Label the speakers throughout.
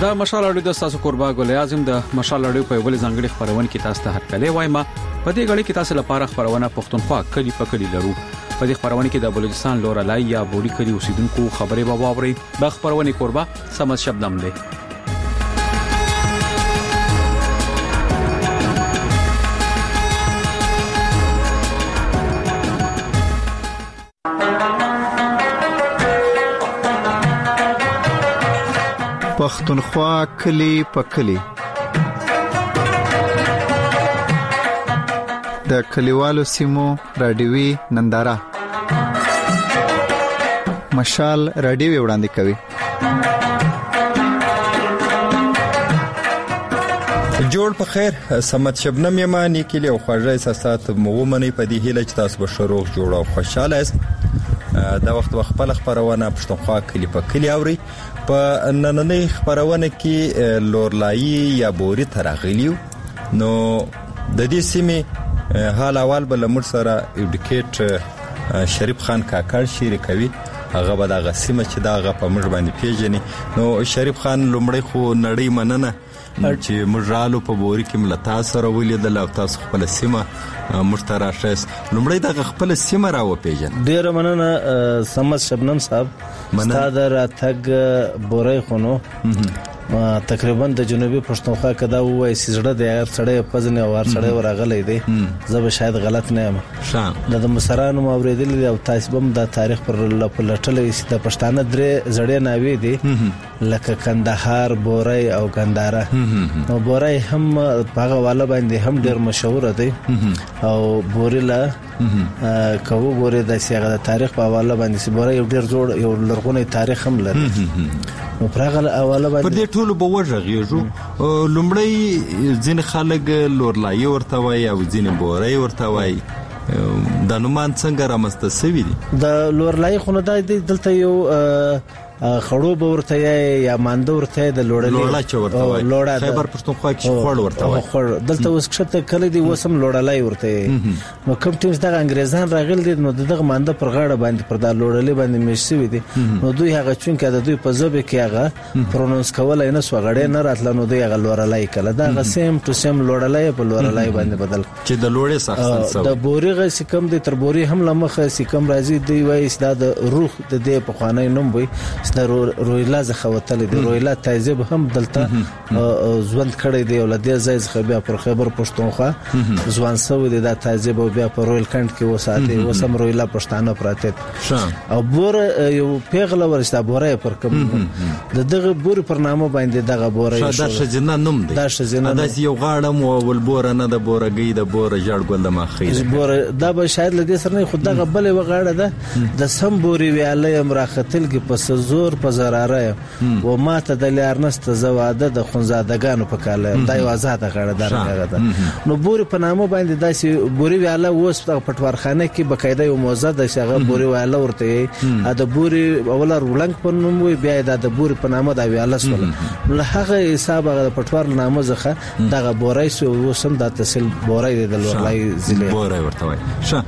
Speaker 1: د مشال اړیو د تاسو قربا ګل اعظم د مشال اړیو په ولې ځنګړي خبرونه کې تاسو ته هرکلی وایم. په دې غړي کې تاسو لپاره خبرونه پښتونخوا کلی په کلی لرو. په دې خبرونه کې د بلوچستان لورلای یا بوري کلی اوسیدونکو خبرې به واوري. د خبرونه قربا سمد شبنم دی.
Speaker 2: پښتونخوا کلی په کلی د کلیوالو سیمو رادیوي ننداره مشال رادیو وړاندې کوي.
Speaker 3: جوړ په خیر سمت شبنم یمانی کلی او خواږه احساسات مومنې په دې هیله چې تاسو به شروع جوړ او خوشاله یاست. دا وخت خپل خبرونه پښتونخوا کلی په کلی اوري. په نننۍ خبرونه کې لورلای یا بوري ترغلیو نو د دې سیمې حال اول بل مر سره ایډیکیټ شریف خان کاکړ شریکوي. هغه به د غسیمه چې دا په مر باندې پیژني. نو شریف خان لومړی خو نړۍ مننه چې مجرالو په بوري کې ملتا سره ولیدل او تاسو خپل سیمه مشترکه لومړی د خپل سیمه راو پیژن.
Speaker 4: ډیر مننه سمد شبنم صاحب. استاد راتګ بوري خونو تقریبا د جنوبي پښتونخوا کې دا وایي چې زړه د هر سړی په ځنه او هر سړی ورغلی دی. زه به شاید غلط نه یم. د مصرانو اوریدل او تاسو هم د تاریخ پر لټلې چې د پښتانه درې زړې ناوي دي لکه کندهار، بوري او ګنداره. نو بوري هم هغه والا باندې هم ډیر مشهور دی او بوريلا کوو ګورې د سیاغه د تاریخ په حواله باندې بوري یو ډیر جوړ یو لرغونی تاریخ هم لري. نو پرغه حواله باندې
Speaker 3: پر دې ټولو به وژغیږو. لومړی ځین خلک لورلای ورته وای او ځین بوري ورته وای. د نومان څنګه رامسته سوي دي؟ د
Speaker 4: لورلای خو نه د دلته یو خړو ورته یا مانده ورته د
Speaker 3: لوړلا ورته وای. خیبر پښتونخوا کې خړ ورته وای.
Speaker 4: خړ دلته اوس کښته کله دی وسم لوړلای ورته. نو کوم ټیمز د انګريزان راغل دي نو دغه مانده پر غاړه باندې پر د لوړلې باندې مشسوي دي. نو دوی هغه چون کې د دوی په ژبه کې هغه پرونونس کولای نه سو غړې نه راتل. نو دوی هغه لوړلای کله دا سیم ټو سیم لوړلای په لوړلای باندې بدل
Speaker 3: چې د لوړې سخت سو
Speaker 4: د بوري غ سکم د تر بوري هم لمخه سکم راځي دی وای د روح د دې په خوانې نوم وي د رويلا زخوتل دي. رويلا تایزب هم دلته ځوند کړی دی او لدې ځای ځخه بیا پر خیبر پښتونخوا ځوان سو دي د تایزب او بیا پر رويل کند کې وساتي وسم رويلا پښتانه پراته او بور یو پیغله ورسته بوره پر کوم دغه بور پر نامه باندې دغه بوره
Speaker 3: دا شجنه نوم دی. دا شجنه د یو غاړم او ولبور نه د بورګي د بور جړ ګل د ماخې
Speaker 4: بور دا به شاید لدې سره نه خود دغه بلې وغاړه ده د سم بوري ویاله امراختل کې پس زور په زراره و ماته د لارنست زواده د خنزادګانو په کاله د یو آزاد غړه درغه ده. نو بوري په نامه باندې داسې بوري ویاله اوس په پټوارخانه کې بقاعده یو موزه د شغه بوري ویاله ورته د بوري اول رولنګ په نوم وي بیا د بوري په نامه د ویاله سول. له هغه حساب د پټوار نامه زخه دغه بوري سو وسم د تحصیل بوري د لورلای ضلع
Speaker 3: بوري ورته وای.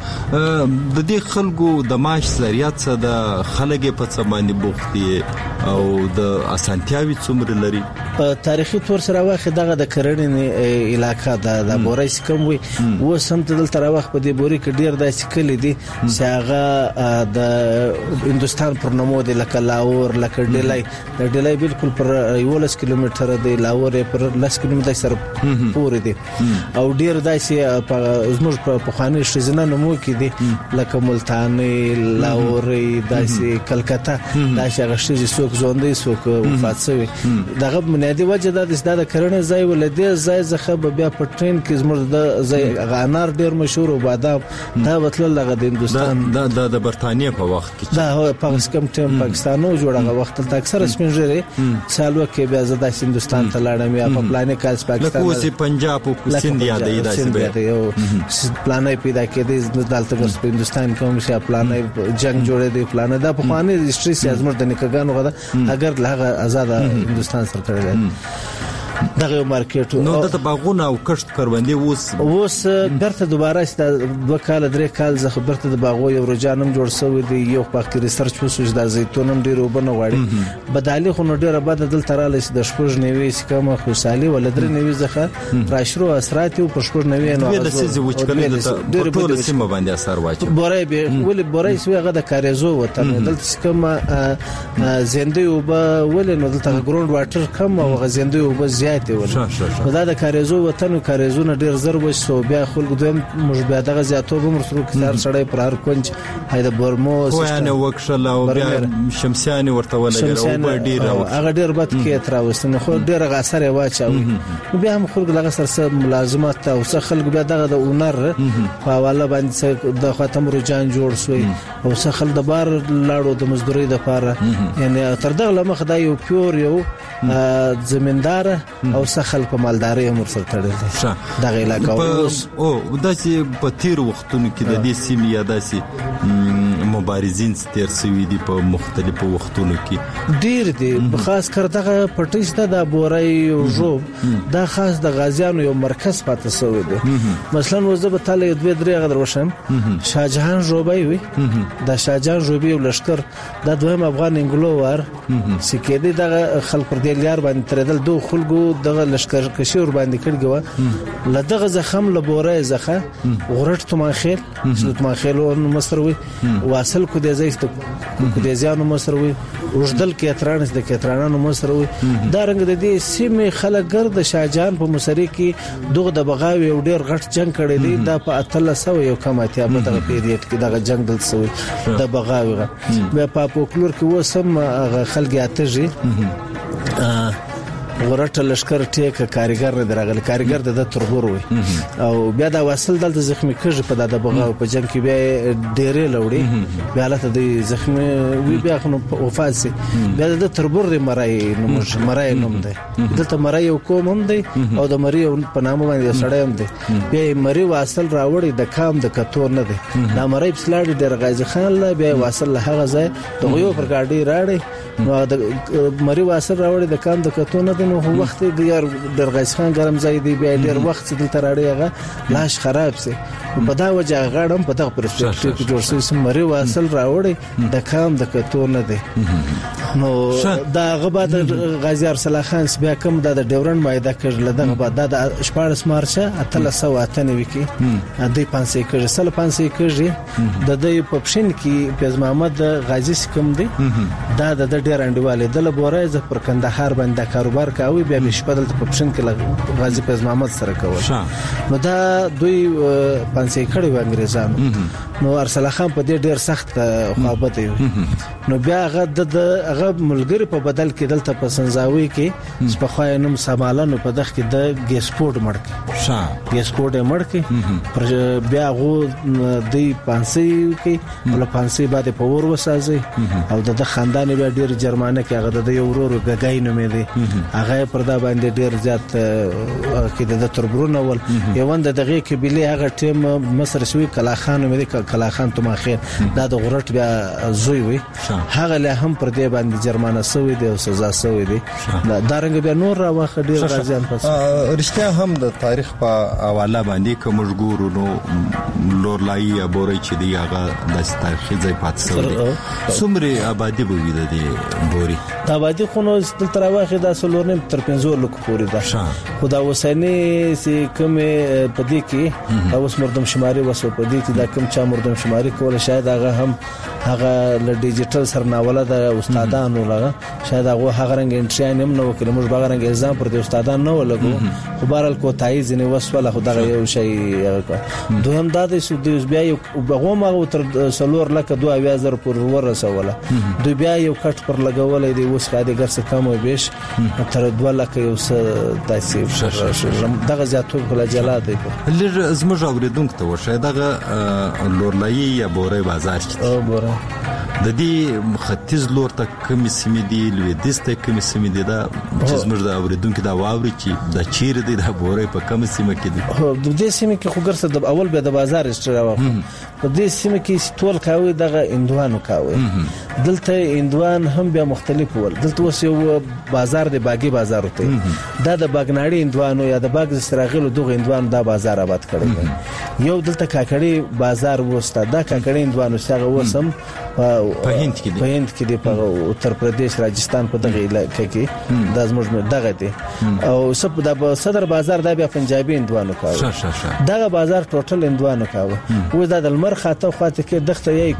Speaker 3: د دې خلکو د معاش ذریعہ څخه د خلګ په څه باندې بوختي او د اسانتیاوي څومره لري؟
Speaker 4: تاریخي تور سره واخه دغه د کرنې علاقې د بوري سکم وي و سم ته دلته راوخ په دې بوري کې ډیر داسې کلی دي چې هغه د هندستان پر نمو دي لکه لاور لکه ډیلای بالکل پر 11 کیلومتر دی. لاور پر 10 کیلومتر سره پورې دي او ډیر داسې زموږ په خواني شزنه نمو کې دي لکه ملتانی لاور داسې کلکتا داسې غشي څوک ژوندې څوک وفات شوی. دغه بنیادی وجه د کرنې ځای ولدي ځای زخه بیا په ټرین کې زموږ د ځای غانار ډیر مشهور او بادام دا وتل لغه د هندستان
Speaker 3: د برتانیې په وخت کې
Speaker 4: دا پاکستان ټیم پاکستانو جوړه وخت ته اکثر سپینځري سالو کې بیا زده هندستان ته لاړم یا په پلانې کال پاکستان
Speaker 3: لکه اوس پنجاب او سند یادې داسې
Speaker 4: یو پلانې پیدا کېدې دلته په هندستان کې هم چې پلانې جنگ جوړې دي پلانې دا په خواني هیستوري سیاسمر د نکګانو غدا اگر لغه آزاد هندستان سره کړل. دغه مارکیټ
Speaker 3: نو د باغونه او کښت کروندې اوس
Speaker 4: برته دوباره است 2 کال 3 کال زه خبرته د باغو یو رجانم جوړ شوی دی یو پاک ریسرچ وسوس د زیتونم ډیر وبنه غواړي بدالي خو نو ډیر بد دل تراله د شپږ نیوي سکه خوشالي ولدر نیوي زخه راشرو اثرات او پښپور نیوي نو
Speaker 3: د سيزي وچکلي د ټول سیمه باندې اثر واچي
Speaker 4: بورای به ولې بورای سوی هغه د کاریزو وطن دلته سکه زنده او ولې نو دلته ګراوند واټر کم او غزنده او زیات ول دا د کاریزو وطن او کاریزونه ډیر زر وسو بیا خلک دویم مشبه دغه زیاتو به مرسرو کثار سړی پر هر کنج هاي د برمو
Speaker 3: سیستم خو وکشل او بیا شمسیان ورته ولګره او ډیر
Speaker 4: هغه ډیر بد کې تراوستنه خو ډیر غاثر واچاوي بیا هم خلک لغه سره ملازمات او څه خلک بیا دغه د اونر په حواله باندې د ختم رجان جوړ شوی او څه خل د بار لاړو د مزدوري د پاره یعنی تر دغه لمخ دا یو پیور یو زمیندار او څه خل په مالداري هم سره تړل دغه علاقې
Speaker 3: او داسې په تیر وختونو کې د دې سیمې یا داسې مبارزین ستیر سوي دي په مختلفو وختونو کې
Speaker 4: ډیر دي خاص کر دغه پټیسته د بورای او جوب دا خاص د غازیانو یو مرکز پاتې سوی دی مثلا وزه به تل 2-3 غدر وشم شاهجهان جوبای وي د شاهجهان جوبي ولشکر د دویم افغان انګلوور سکیدي دغه خلک پر دې لیار باندې تردل دوه خلکو دغه لشکر کشور باندې کړګو لدغه زخم لبورای زخه غرټ تماخیل تماخیل او مصروي واصل کو د زیست کو د زیانو مصروي وجدل کې اترانس د کترانانو مصروي دا رنګ د دې سیمه خلک ګرد شاهجهان په مصری کې دغه د بغاوي او ډیر غټ جنگ کړی دی دا په 1300 یو کماتیا په دغه پیریډ کې دغه جنگ دل سوی د بغاوي بیا په پوکلور کې وسم خلک اترجی غرټ لشکره ټیک کاریګر نه درغل کاریګر د ترغور وي او بیا دا واصل د زخمی کړي په د بغاو په جنگ کې بیا ډېرې لوړي بیا لته د زخمی وی بیا خو وفات سي بیا د تربور مرای نوم دی دلته مرای یو کوم هم دی او د مری په نامه باندې سړی هم دی بیا مری واصل راوړي د کام د کتور نه دی دا مرای پسلاړي ډېر غازی خان له بیا واصل هغه ځای د یو پر گاډي راړي نو د مری واصل راوړي د کام د کتور نه نو وخت یار درغیس خان ګرم ځای دی بیا ډیر وخت دلته راړي هغه لاش خراب سي په دا وجه غاړم په دغه پرسپکټیو کې جوړ شوی مری واصل راوړي د کام د کتور نه دی نو دا غبا د غازی ارسل خان بیا کوم د ډیورن مایده کړل دغه بعد د 14 مارچ 1398 کې د 500 کړي سل 500 کړي د دې پپشن کې پیز محمد غازی کوم دی دا د ډیر انډیواله د لبورای ز پر کندهار باندې کاروبار کوي بیا مشپدل په پښن کې غازی پیز محمد سره کول نو دا دوی 500 کړي و انګريزانو نو ارسل خان په دې ډیر سخت خوابت نو بیا هغه د هغه ملګری په بدل کې دلته په سنځاوي کې سپخوای نوم سمالانو په دغه کې د ګیسپورټ مړک ګیسپورټ مړک پر بیا غو د 500 کې ول 500 بعد په ور وسازي او د خاندان بیا ډیر جرمانه کې هغه د یو ورور غګای نومې دی هغه پردا باندې ډیر زیات کې د تربرونه ول یوند دغه کې بلی هغه ټیم مصر شوی کلاخان مې کلاخان تماخیر دا د غرټ بیا زوی وي هغه له هم پر دې باندې جرمانه سوی دی او سزا سوی دی دا رنګ بیا نور راوخه ډیر غازیان پس
Speaker 3: رښتیا هم د تاریخ په حواله باندې کوم مشګورو نو لورلای بوري چې دی هغه د تاریخي ځای پات سوی څومره آبادی بوي د دې بوري
Speaker 4: دا آبادی خو نو تل تر واخه د سلورنم تر 15 لک پورې ده خدا وسنی سي کوم په دې کې اوس مردم شماري وسو په دې کې دا کوم چا مردم شماري کول شاید هغه هم هغه ل ډیجیټل سرناوله د استادانو لغه شاید هغه رنګ انټری نیم نو کله موږ باغ رنګ الزام پر د استادان نه ولګو خو بهرال کو تایز نه وسوله خدای یو شی دوهم د دې سودیوس بیا یو بغو ما تر سلور لکه 2000 پر ورسوله دوی بیا یو کټ پر لګولې دی اوس خاطر ګرځه کم او بیش تر 2 لکه یو څه داسې دغه زیاتو کله جلا دی
Speaker 3: لږ زموږ اوریدونکو ته وشه دغه لورلای یا بورې بازار
Speaker 4: او بوره
Speaker 3: د دې ختیځ لور ته کوم سیمې دي لویدیځ ته کوم سیمې دي دا چې زموږ د اوریدونکو دا واوري چې د چیرې دي د بوري په کوم سیمه کې دي.
Speaker 4: هو د دې سیمه کې خو ګرځه د اول به د بازار اشتراو په دې سیمه کې ټول کاوي دغه اندوانو کاوي. دلته اندوان هم بیا مختلف ول. دلته اوس یو بازار دی باغي بازار وته دا د باغناړي اندوانو یا د باغ سراغلو دغه اندوان دا بازار آباد کړی. یو دلته کاکړي بازار وستا دا کاکړي اندوانو څنګه وسم په هند کې دی په اتر پردیش راجستان په دغه علاقې کې د زموږ دغه دی او سب د صدر بازار دا بیا پنجابي اندوانو کاوه. دغه بازار ټوټل اندوانو کاوه. و دا د لمر خاطه خواته کې دغه یې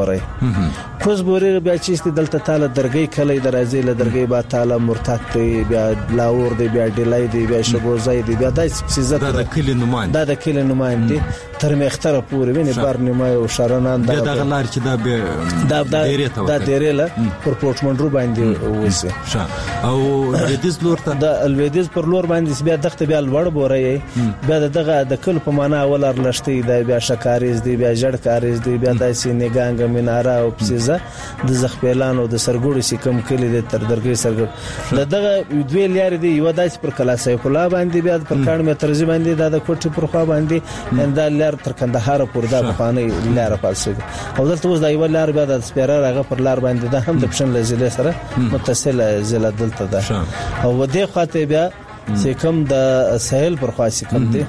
Speaker 4: کوزبوري بیا چې دلته تعالی درګي کله درازي له درګي با تعالی مرتد دی بیا لاور دی بیا ډلای دی بیا شبوزای دی بیا د سیزت
Speaker 3: د کلی نمائند
Speaker 4: دا د کلی نمائند دی تر مختره پورې ویني بارنمای او شارنان
Speaker 3: دا غلار چې دا دا
Speaker 4: ډیرله پر پورټمنډرو باندې وځي
Speaker 3: او لویدیز لور ته
Speaker 4: د لویدیز پر لور باندې بیا دغه بیا لوړ بوري بیا دغه د کل په معنا ولر لشتي دا بیا شکاریز دی بیا جړ کاریز دی بیا د سینګانګ مناره او پسیزه د زخپلان او د سرګوړي سکم کلی د تر درګي سرګ دغه دوی لاري دی یو داس پر کلاسه کلا باندې بیا پر کان مترزي باندې د کوټي پر خوا باندې انده لار تر کندهار پور دا خانه لار پالسه او دلته اوس دا یو لار بیا د سپیرر هغه پر لار باندې ده هم د پښن لزله سره متصله زله دلته ده او دې خاطر بیا چې کوم د ساحل پر خوا سکم دی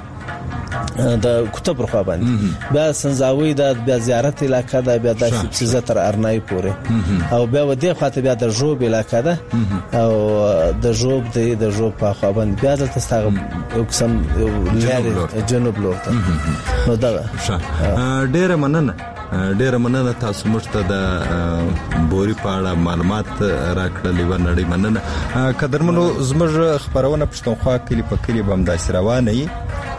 Speaker 4: د کوټه پر خوا باندې بیا سنځاوي د بیا زیارت علاقہ ده بیا د سبزه تر ارنای پورې او بیا ودې خاطر بیا د جوب علاقہ ده او د جوب په خوا باندې بیا د تستغ یو قسم لاري جنوب لورته نو دا
Speaker 3: ډېر مننه تاسو موږ ته د بوري په اړه معلومات راکړلې و نړۍ مننه. قدرمنو زموږ خبرونه پښتونخوا کلی په کلی بم داسې روانه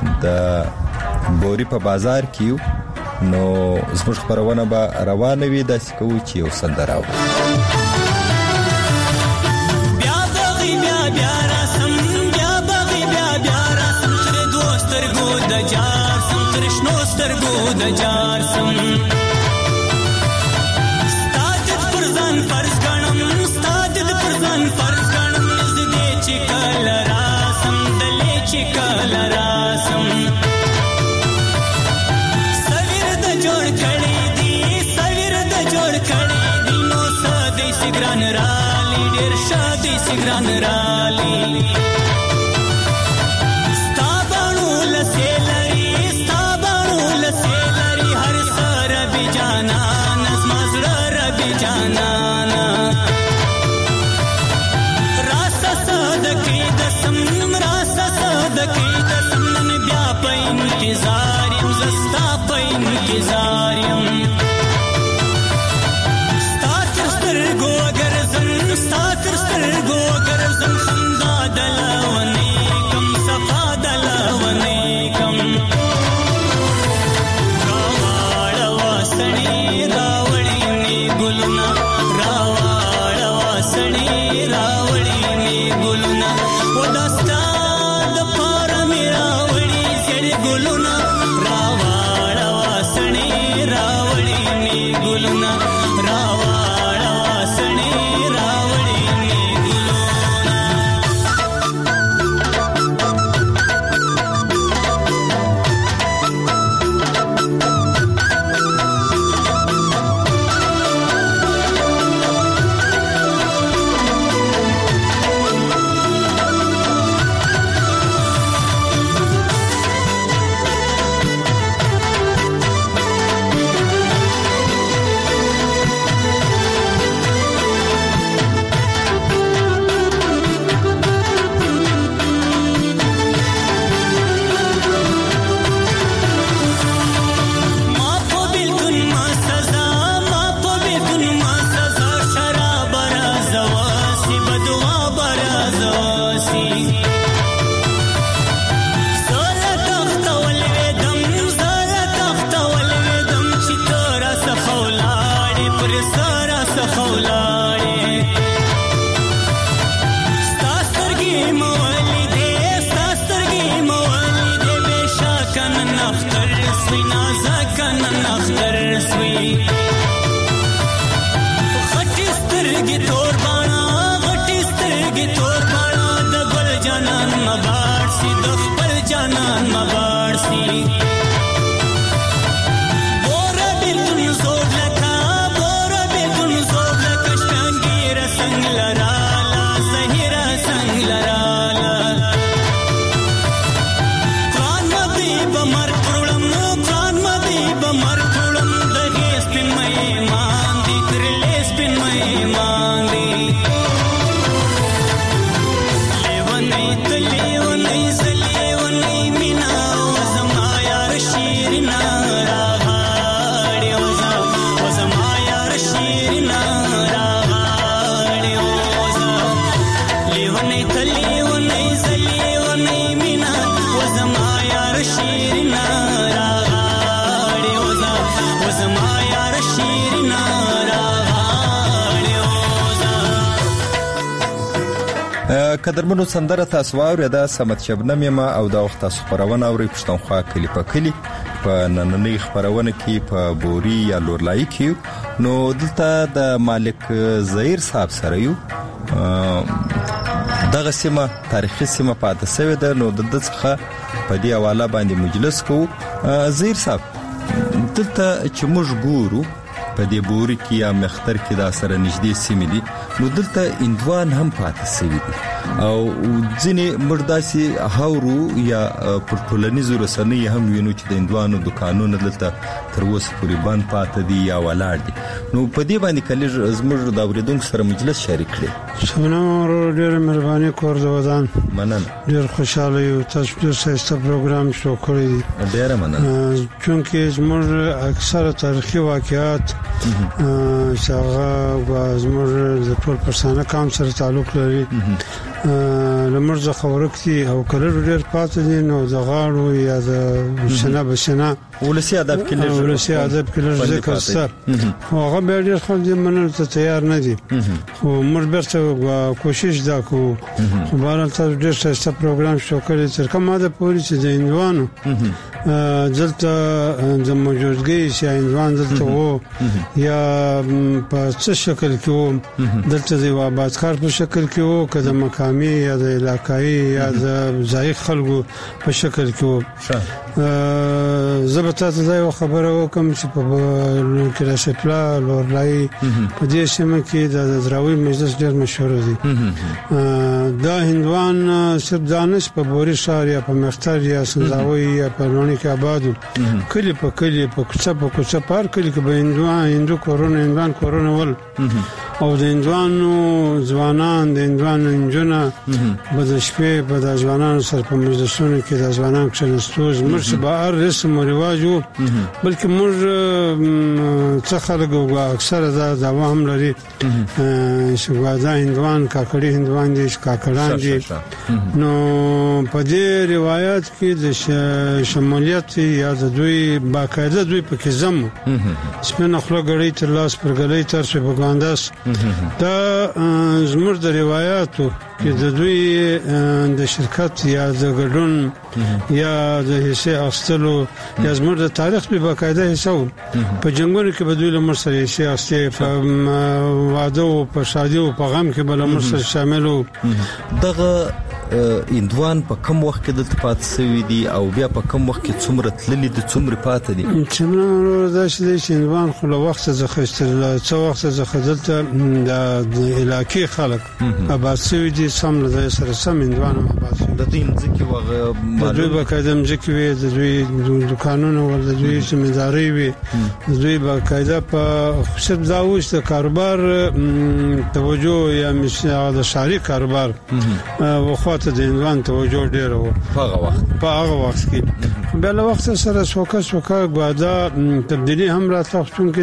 Speaker 3: د بوري په بازار کې نو زموږ خبرونه به روانه وي داسې کوو چې یو سندره
Speaker 5: Sigran rali stabanu la selari har sa
Speaker 3: قدرمنو سندره تاسو واورېده سمت شبنم یم او دا وخت تاسو خبرونه اورئ پښتونخوا کلی په کلی په نننۍ خبرونه کې په بوري یا لورلای کې نو دلته د مالک زهیر صاحب سره یو دغه سیمه تاریخي سیمه پاتې شوې ده نو د څخه په دې حواله باندې مجلس کو زهیر صاحب دلته چې موږ ګورو په دې بوري کې یا مختر کې دا سره نږدې سیمې دي نو دلته اندوان هم پاتې شوی دي او ځینې مرداسي هاورو یا پرټولنیزو رسنۍ هم وینو چې د اندوانو دکانونه دلته تر اوسه پورې بند پاتې دي یا ولاړ دي نو په دې باندې کله زموږ د اوریدونکو سره مجلس شریک کړي
Speaker 6: شمنو ډېر مهرباني کور د ودان
Speaker 3: مننه
Speaker 6: ډېر خوشاله یو تاسو ډېر ښه پروګرام شروع کړی دی
Speaker 3: ډېر مننه
Speaker 6: چونکه زموږ اکثره تاریخي واقعات چې هغه زموږ د ټول پښتانه قوم سره تعلق لري لمرزه خبرکتي او کله ډېر پاتې دي نو د غاړو یا د شنه بشنه
Speaker 3: ولسی ادب کې لږ
Speaker 6: ذکر سره هغه به ډېر خلک منل ته تیار نه دي خو موږ برته کوشش دا کوو خو بهرحال تاسو ډېر ښه پروګرام شروع کړی تر کومه ده پورې چې د هندوانو دلته د موجودګۍ چې هندوان دلته وو یا په څه شکل کې وو دلته د آبادکار په شکل کې وو که د مقامي یا د علاقایي یا د ځایي خلکو په شکل کې وو زه به تاسو دا یو خبره وکم چې په کلاسپلا لورلای په دې سیمه کې د دراوی مجلس ډېر مشهور دی دا هندوان صرف دانش په بوري ښار یا په مختر یا سنځاوي یا په لونی کې آبادو کلی په کلی په کوڅه پار کلی کې به هندو کورونه ول او د هندوانو ځوانان د هندوانو نجونه په د شپې په د ځوانانو سره په مجلسونو کې د ځوانان کښنستو زموږ به هر رسم او رواج وو بلکې موږ څه خلک او اکثره دا دوام لري چې دا هندوان کاکړي هندوان دي کاکړان دي نو په دې روایت کې د شمولیت یا د دوی باقاعده دوی په کې زمو سپینه خلک غړي تر لاس پر غړي تر څو بګانداس دا زموږ د روایتو کې د دوی د شرکت یا د ګډون یا د حصے اخستلو یا زموږ د تاریخ په باقاعده حساب په جنگونو کې بدوی له مرسل حصے اخستې په واده او په شادي او په غم کې بل مرسل شاملو
Speaker 3: دغه اندوان په کوم وخت کې دلته پاتې شوی دي او بیا په کوم وخت کې څومره تللی دي څومره پاتې دي
Speaker 6: چې نو دا چې اندوان خو له وخت څخه استل څو وخت څخه دلته د علاقې خلک آباد شوی دي سم له سره سم اندوان آباد شوی
Speaker 3: د دې ځکه وغه
Speaker 6: د دوی باقاعده ځکه وي د دوی دکانونو ول د دوی ذمہداري وي د دوی باقاعده په خصوص دا وشت کاروبار توجه یا مثال د شاري کاروبار وخت د انوان توجه ډیر وو په هغه وخت کې بل وخت سره سوکا غواده تبدیلی هم راتلو چې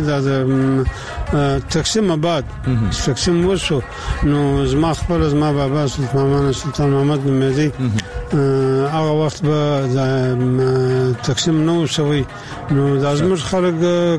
Speaker 6: د تقسیم آباد تقسیم وسو نو زما خپل زما بابا سلطان محمد نمدی هغه وخت به تقسیم نو شوی نو د ازمر خلک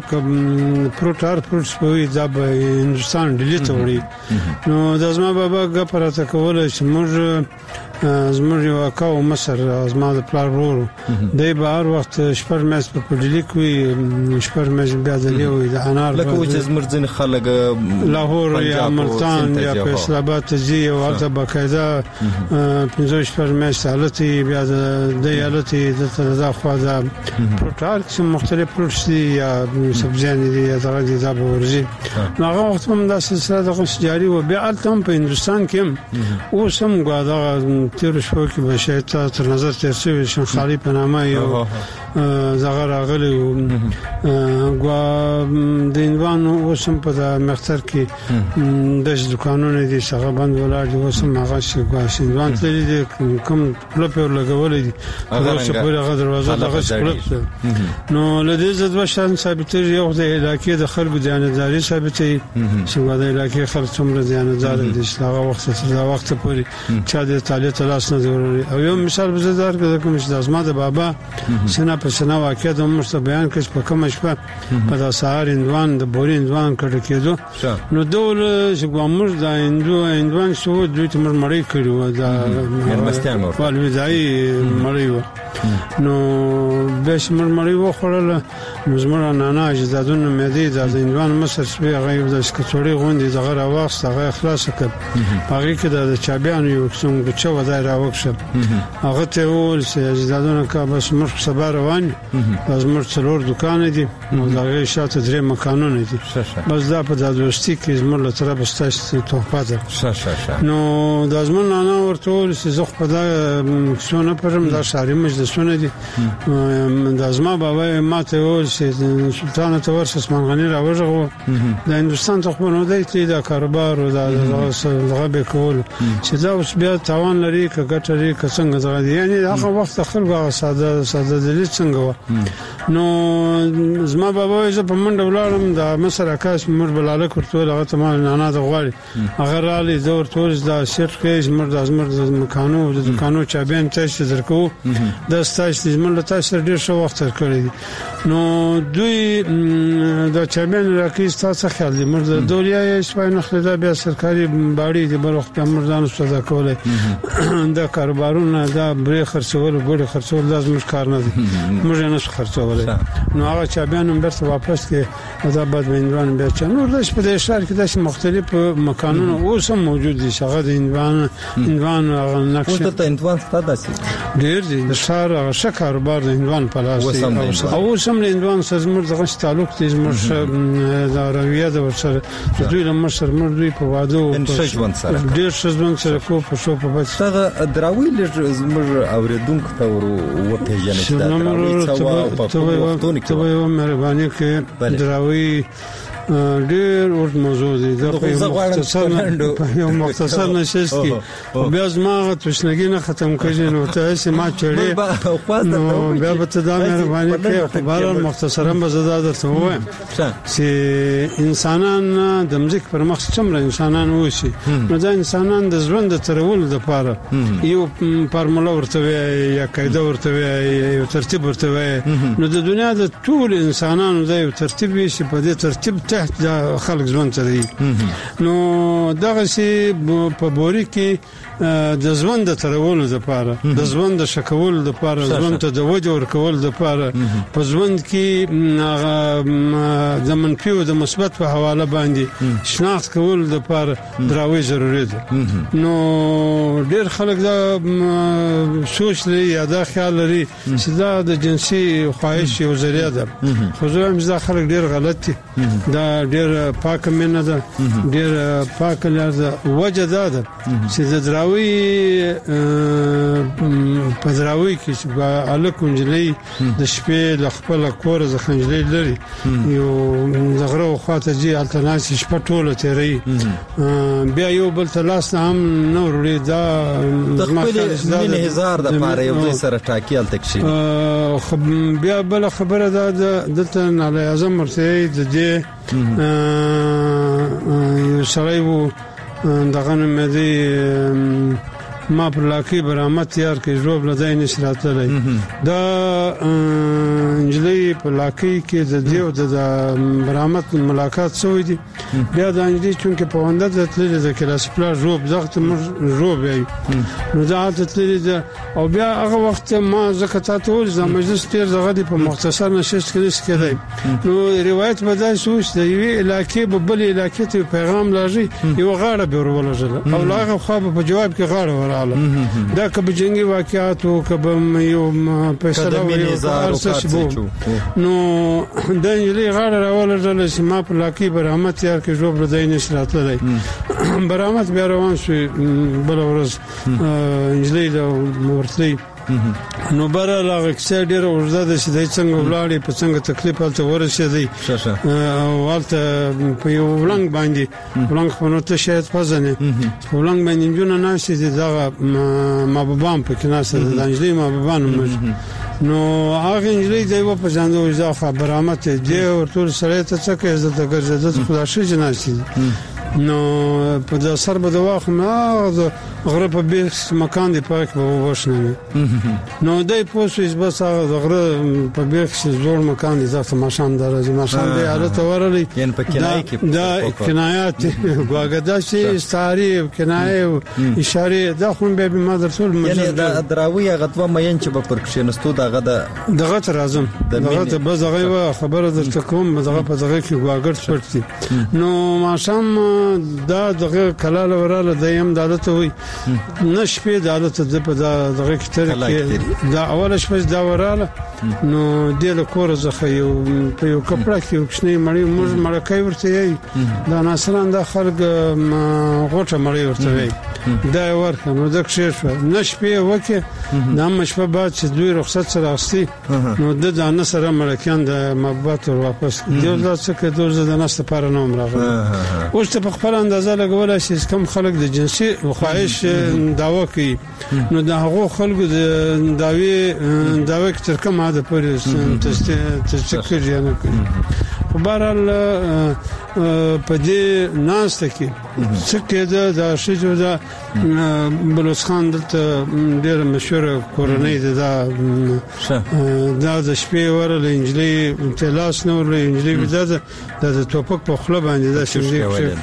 Speaker 6: پروټار پروټسپوي د هندستان ډیلی ته وړي نو د زما بابا غپراته کول چې موږ زموږ یو اکا و مصر زما د پلار ورور دی به هر وخت شپږ میاشتې په پډلیک وي شپږ میاشتې بیا ځلې وي د انار
Speaker 3: لکه و چې زموږ ځینې خلک
Speaker 6: لاهور یا ملتان یا فیصل آباد ته ځي او هلته باقاعده 15 شپږ میاشتې هلته بیا د دی هلته دلته دا خوا د فروټ هر قسم مختلف فروټس دي یا سبزیانې دي یا دغه دي دا به ورځي نو هغه وخت هم دا سلسله دغسې جاري وه بیا هلته هم په هندوستان کې هم اوس هم دغه تېرو شپو کې به شاید تر نظر تېر شوي شنخالي په نامه یو دغه راغلی و د هندوانو اوس هم په مختر کې داسې دوکانونه دي چې هغه بند ولاړ دي اوس هم هغه چې هندوان تللي دي کوم کلپ یې ورلګولی دي اوس پورې هغه دروازه دغسې کلپ ده نو له دې څه دوه شیان ثابتېږي یو د علاقې د خلکو دیانتداري ثابتوي چې د علاقې خلک څومره دیانتداره دي چې هغه وخت تر دا وخته پورې چا د طالع ته لاس نه دی وړی او یو مثال به زه درکړم کوم چې د زما د بابا سنه په سنه واقع د عمر څخه بیان کړ په کومه شپه په د سهار هندوان د بوري هندوان کړه کېدو نو ډول چې ګومر د هندوان شو دوی ته مړی کړو دا
Speaker 3: مستعمر
Speaker 6: والوځای مړی و نو به شمر مړی و خړل نو زموږ نانا اجدادونو مې دي د هندوان مصر سپي هغه د سکتوري غونډې دغه راوخت هغه خلاص کړ هغه کې د چابیانو یو څنګه چې ودای راوښه هغه ته ول چې اجدادونو کا بس مر سبا روان بس مر څلور دکان دي نو دغه شاته درې مکانونه دي بس دا په د دوستي کې زموږ له طرف ستاسو توفه ده نو د زموږ نانا ورته ول چې زه په دا څونه پرم دا شاري مجلسونه دي د ازما بابا ماته ول چې سلطان تورس عثمان غنی راوځغو د هندستان ته خو نو دی د کاروبار او دغه به کول چې دا اوس بیا توان لري که ګټه لري که څنګه ځای دی یعنی هغه وخت خلک ساده دي څنګه و نو زما بابا یې په منډه ولاړم د مصر اکاش مر بلاله کړتو هغه ته نه د غواړي هغه رالي زور تورز د شیخ کېش مر د مکانو د دکانو چابین تاسو درکو د ستاسو زموږ تاسو ډیر شو وخت کړی نو دوی د چابین راکې تاسو خیال دي مر د دولیا یې شوي نه خلدا بیا سرکاري باړي د بل وخت مردان صدا کوله دا کاروبارونه دا برې خرڅول ګوډه خرڅول لازم کار نه دي موږ نه خرڅول نو هغه چابین هم برته واپس کې دا بعد وینوان بیا چې نو د په شهر کې د مختلف مکانونه اوس هم موجود دي شغه د هندوان نقشه
Speaker 3: اوس ته هندوان ستاده سي
Speaker 6: ډیر دي د شهر هغه کاروبار د هندوان په لاس او سم د هندوان سره زموږ دغه تعلق دي زموږ د رویه د ورسره دوی له مشر مر دوی په وادو ډیر شزبن سره کو په شو په بچ
Speaker 3: هغه دراوی لږ زموږ اوریدونکو ته ورو پیژنې چې دا دراوی څو په
Speaker 6: ته یو مهرباني کې دراوی ډېر ورته موضوع دي دا یو مختصر نشست کې بیا زما تشنګي نه ختم کړي نو تاسو ما چړې نو بیا به ته دا مهرباني کې خبره مختصرا به زده درته وایم چې انسانان د مزیک پر مخ څومره انسانان وشي نو دا انسانان د ژوند ترول د پاره یو فارمولا ورته یا قاعده ورته یو ترتیب ورته نو د دنیا د ټول انسانانو د یو ترتیب شي په دې ترتیب دا خلک ژوند تري نو دغه شی په بوري کې د ژوند د ترولو لپاره د ژوند د شکول لپاره ژوند ته د وجه ورکول لپاره په ژوند کې د منفي او د مثبت په حواله باندې شناخت کول لپاره دراوی ضروري ده نو ډیر خلک دا سوچ لري یا دا خیال لري چې دا د جنسي خواهش یو ذریعہ ده خو زه هم دا خلک ډیر غلط دي دا ډیر پاک مننه ده ډیر پاک لار ده وجه ده چې د دراوی په دراوی کې چې الکونجلې د شپې د خپل کور ځخنجلې لري یو زغره خواته جي التناسي شپه ټوله تیری بیا یو بل تلاس هم نور لري دا
Speaker 3: من هزار د پاره یو ځای سره ټاکي التکشي
Speaker 6: بیا بل خبره ده دلته علي اعظم مرته د دې یو سړی وو دغه مې ما پر لاکي برامت تیار کې جواب لدای نشراتلې دا انجلي انجلۍ په لاکۍ کې د دیو د برامت ملاقات شوې دي بیا د انجلۍ چونکې په ونده د تللې د کلاس پلا روب زغت روب یې نو دا د تللې او بیا هغه وخت ما زکه تاسو ول د مجلس تیر زغه دی په مختصر نشست کې کېدای نو روایت بدای سوچ د یوې علاقې په بل علاقې ته پیغام لاږي یو غاړه به ورولږه او هغه خو په جواب کې غاړه وراله دا کبه جنگي واقعات او کبه یو فیصله وي نو د یلي غاړه راولږه چې ما په لاکي برامت یار کې جوړ بدای نشراته دی برامت بیا روان شو بل ورځ انجلۍ د مورتلي نو بره لاغه کسه ډیره ورزده ده چې د څنګه ولاړې په څنګه تکلیف حالت ورسېدی او حالت په یو ولنګ باندې ولنګ په نو ته شاید فزنه ولنګ باندې جون نه شي دا ما بابام په کناسه د انجلۍ ما بابانو نو هغه انجلۍ دی په ځاندو اضافه برامت دی ورته سره ته څه کې عزت ګرځي خدای شي جناسي نو په د سر په دواخ ما غره په بیس مکان دی پاک به وښنه نو دای پوسوس بس هغه غره په بیس زور مکان دی ځکه ماشان درځي ماشان دی حالت ورلې
Speaker 3: یعنی په کنایه کې
Speaker 6: دا کنایات غواګدا شي ستاري کنایه اشاره دا خو به ما درسول
Speaker 3: یعنی دا دراوی غتوه مین چې په پرکشنستو دغه
Speaker 6: دغه ترازم دغه بس هغه خبره درته کوم دغه په دغه کې غواګړ پړتي نو ماشام دا دغه کلاله وراله دیم دالته وي نشپې دالته د په دغه کې تر کې دا اول شپه دا وراله نو د له کور زخه یو په یو کپړه کې وښنی مړی موږ مړکای ورته یي دا ناصران د خلک غوټه مړی ورته وي دا ورکه نو د کښې شو نشپې وکه دا مشپه بعد چې دوی رخصت سره اخستي نو د ځان سره مړکان د محبت ور واپس دیو دا څه کې دوزه د نست لپاره نوم راغلی اوس ته په خپل اندازه لګول شي کم خلک د جنسي خواهش داوا کوي نو د هغه خلکو د داوی تر کومه ده پرې تشکر نه کوي په بهرحال په دې ناسته کې څه کېده دا شی جو دا بلوچ خان دلته ډېر مشهور کورنۍ ده دا د شپې ورله انجلۍ تلاس نور انجلۍ بده د توپک په خله باندې دا شي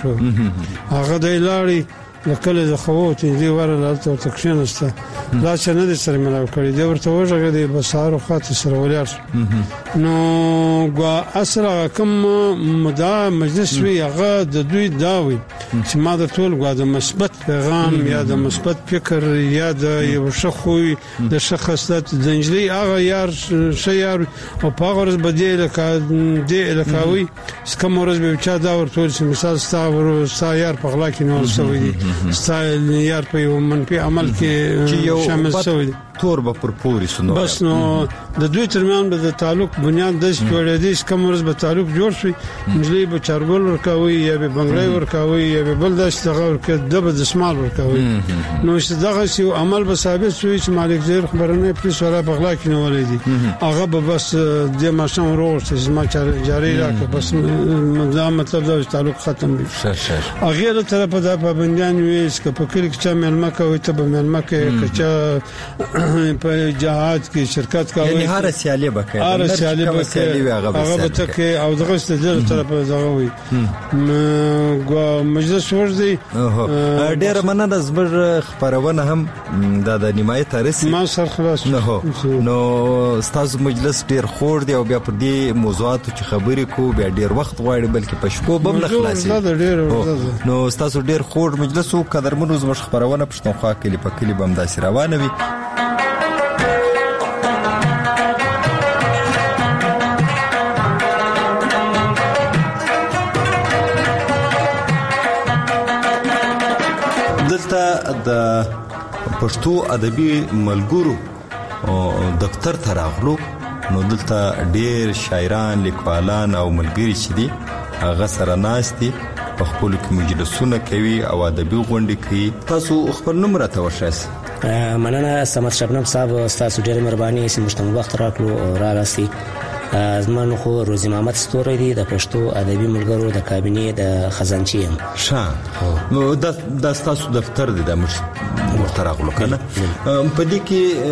Speaker 6: هغه د لاړې لکه د خووت دې ورله ته تکشنسته دا چې نه دي سره ملاو کړی دی ورته وژغه دی بسارو خاطر سره ولر نو غوا اسره کوم مدا مجلس وی هغه د دوی داوي چې ما د ټول غوا د مثبت پیغام یا د مثبت فکر یا د یو شخوي د شخصیت د انجلۍ هغه یار شیار او په غرض بدیل کا دی الکاوي کوم ورځ به چا دا ورته چې مثال ستا یار په غلا کې نور سوي دي ستا یار په یو منفي عمل کې شامل شوی
Speaker 3: تور به پر پوری سنو
Speaker 6: بس نو د دوی ترمیان به د تعلق بنیاد د جوړې دي کوم ورځ به تعلق جوړ شي مجلې به چارګول ورکاوي یا به بنگلې ورکاوي یا به بل داس دغه ورکه د به د شمال ورکاوي نو چې دغه شی عمل به ثابت شوی چې مالک زیر خبرونه پولیس ولا بغلا کې نه ولې دي هغه به بس د ماشوم وروسته چې ما جاری راکړه بس دا مطلب دا تعلق ختم دي هغه له طرفه د پابندیان وي چې په کلی کې چې ملما کوي ته به ملما کوي چې په جهاد کې شرکت کوي
Speaker 3: یعنی هر سیالي بکای
Speaker 6: هر سیالي بکای هغه به تکي او دغه ستدل طرفه دغه وي مجلس ورځي
Speaker 3: ډېر مننه زبر خبرونه هم د نیمایي ترسي
Speaker 6: ما سر خلاص
Speaker 3: نو ستاسو مجلس ډېر خور دی او بیا پر دې موضوعاتو چې خبرې کو بیا ډېر وخت غواړي بلکې په شپو بم نه خلاصي نو ستاسو ډېر خور مجلس او قدرمنو زموږ خبرونه پښتونخوا کلی په کلی بم داسې روانه وي د پښتو ادبي ملګرو دفتر ته راغلو نو دلته ډېر شاعران لیکوالان او ملګري چې دي هغه سره ناستي په خپل کې مجلسونه کوي او ادبي غونډې کوي تاسو خپل نوم راته ورشاس
Speaker 7: مننه سمت شبنم صاحب تاسو ډېر مهرباني چې مشتمل وخت راکړو را راسي زمانو خو روزي محمد ستوري دي د پښتو ادبي ملګرو د کابینې د خزانچي هم
Speaker 3: نو د تاسو دفتر دی د مرتراغلو کنه په دې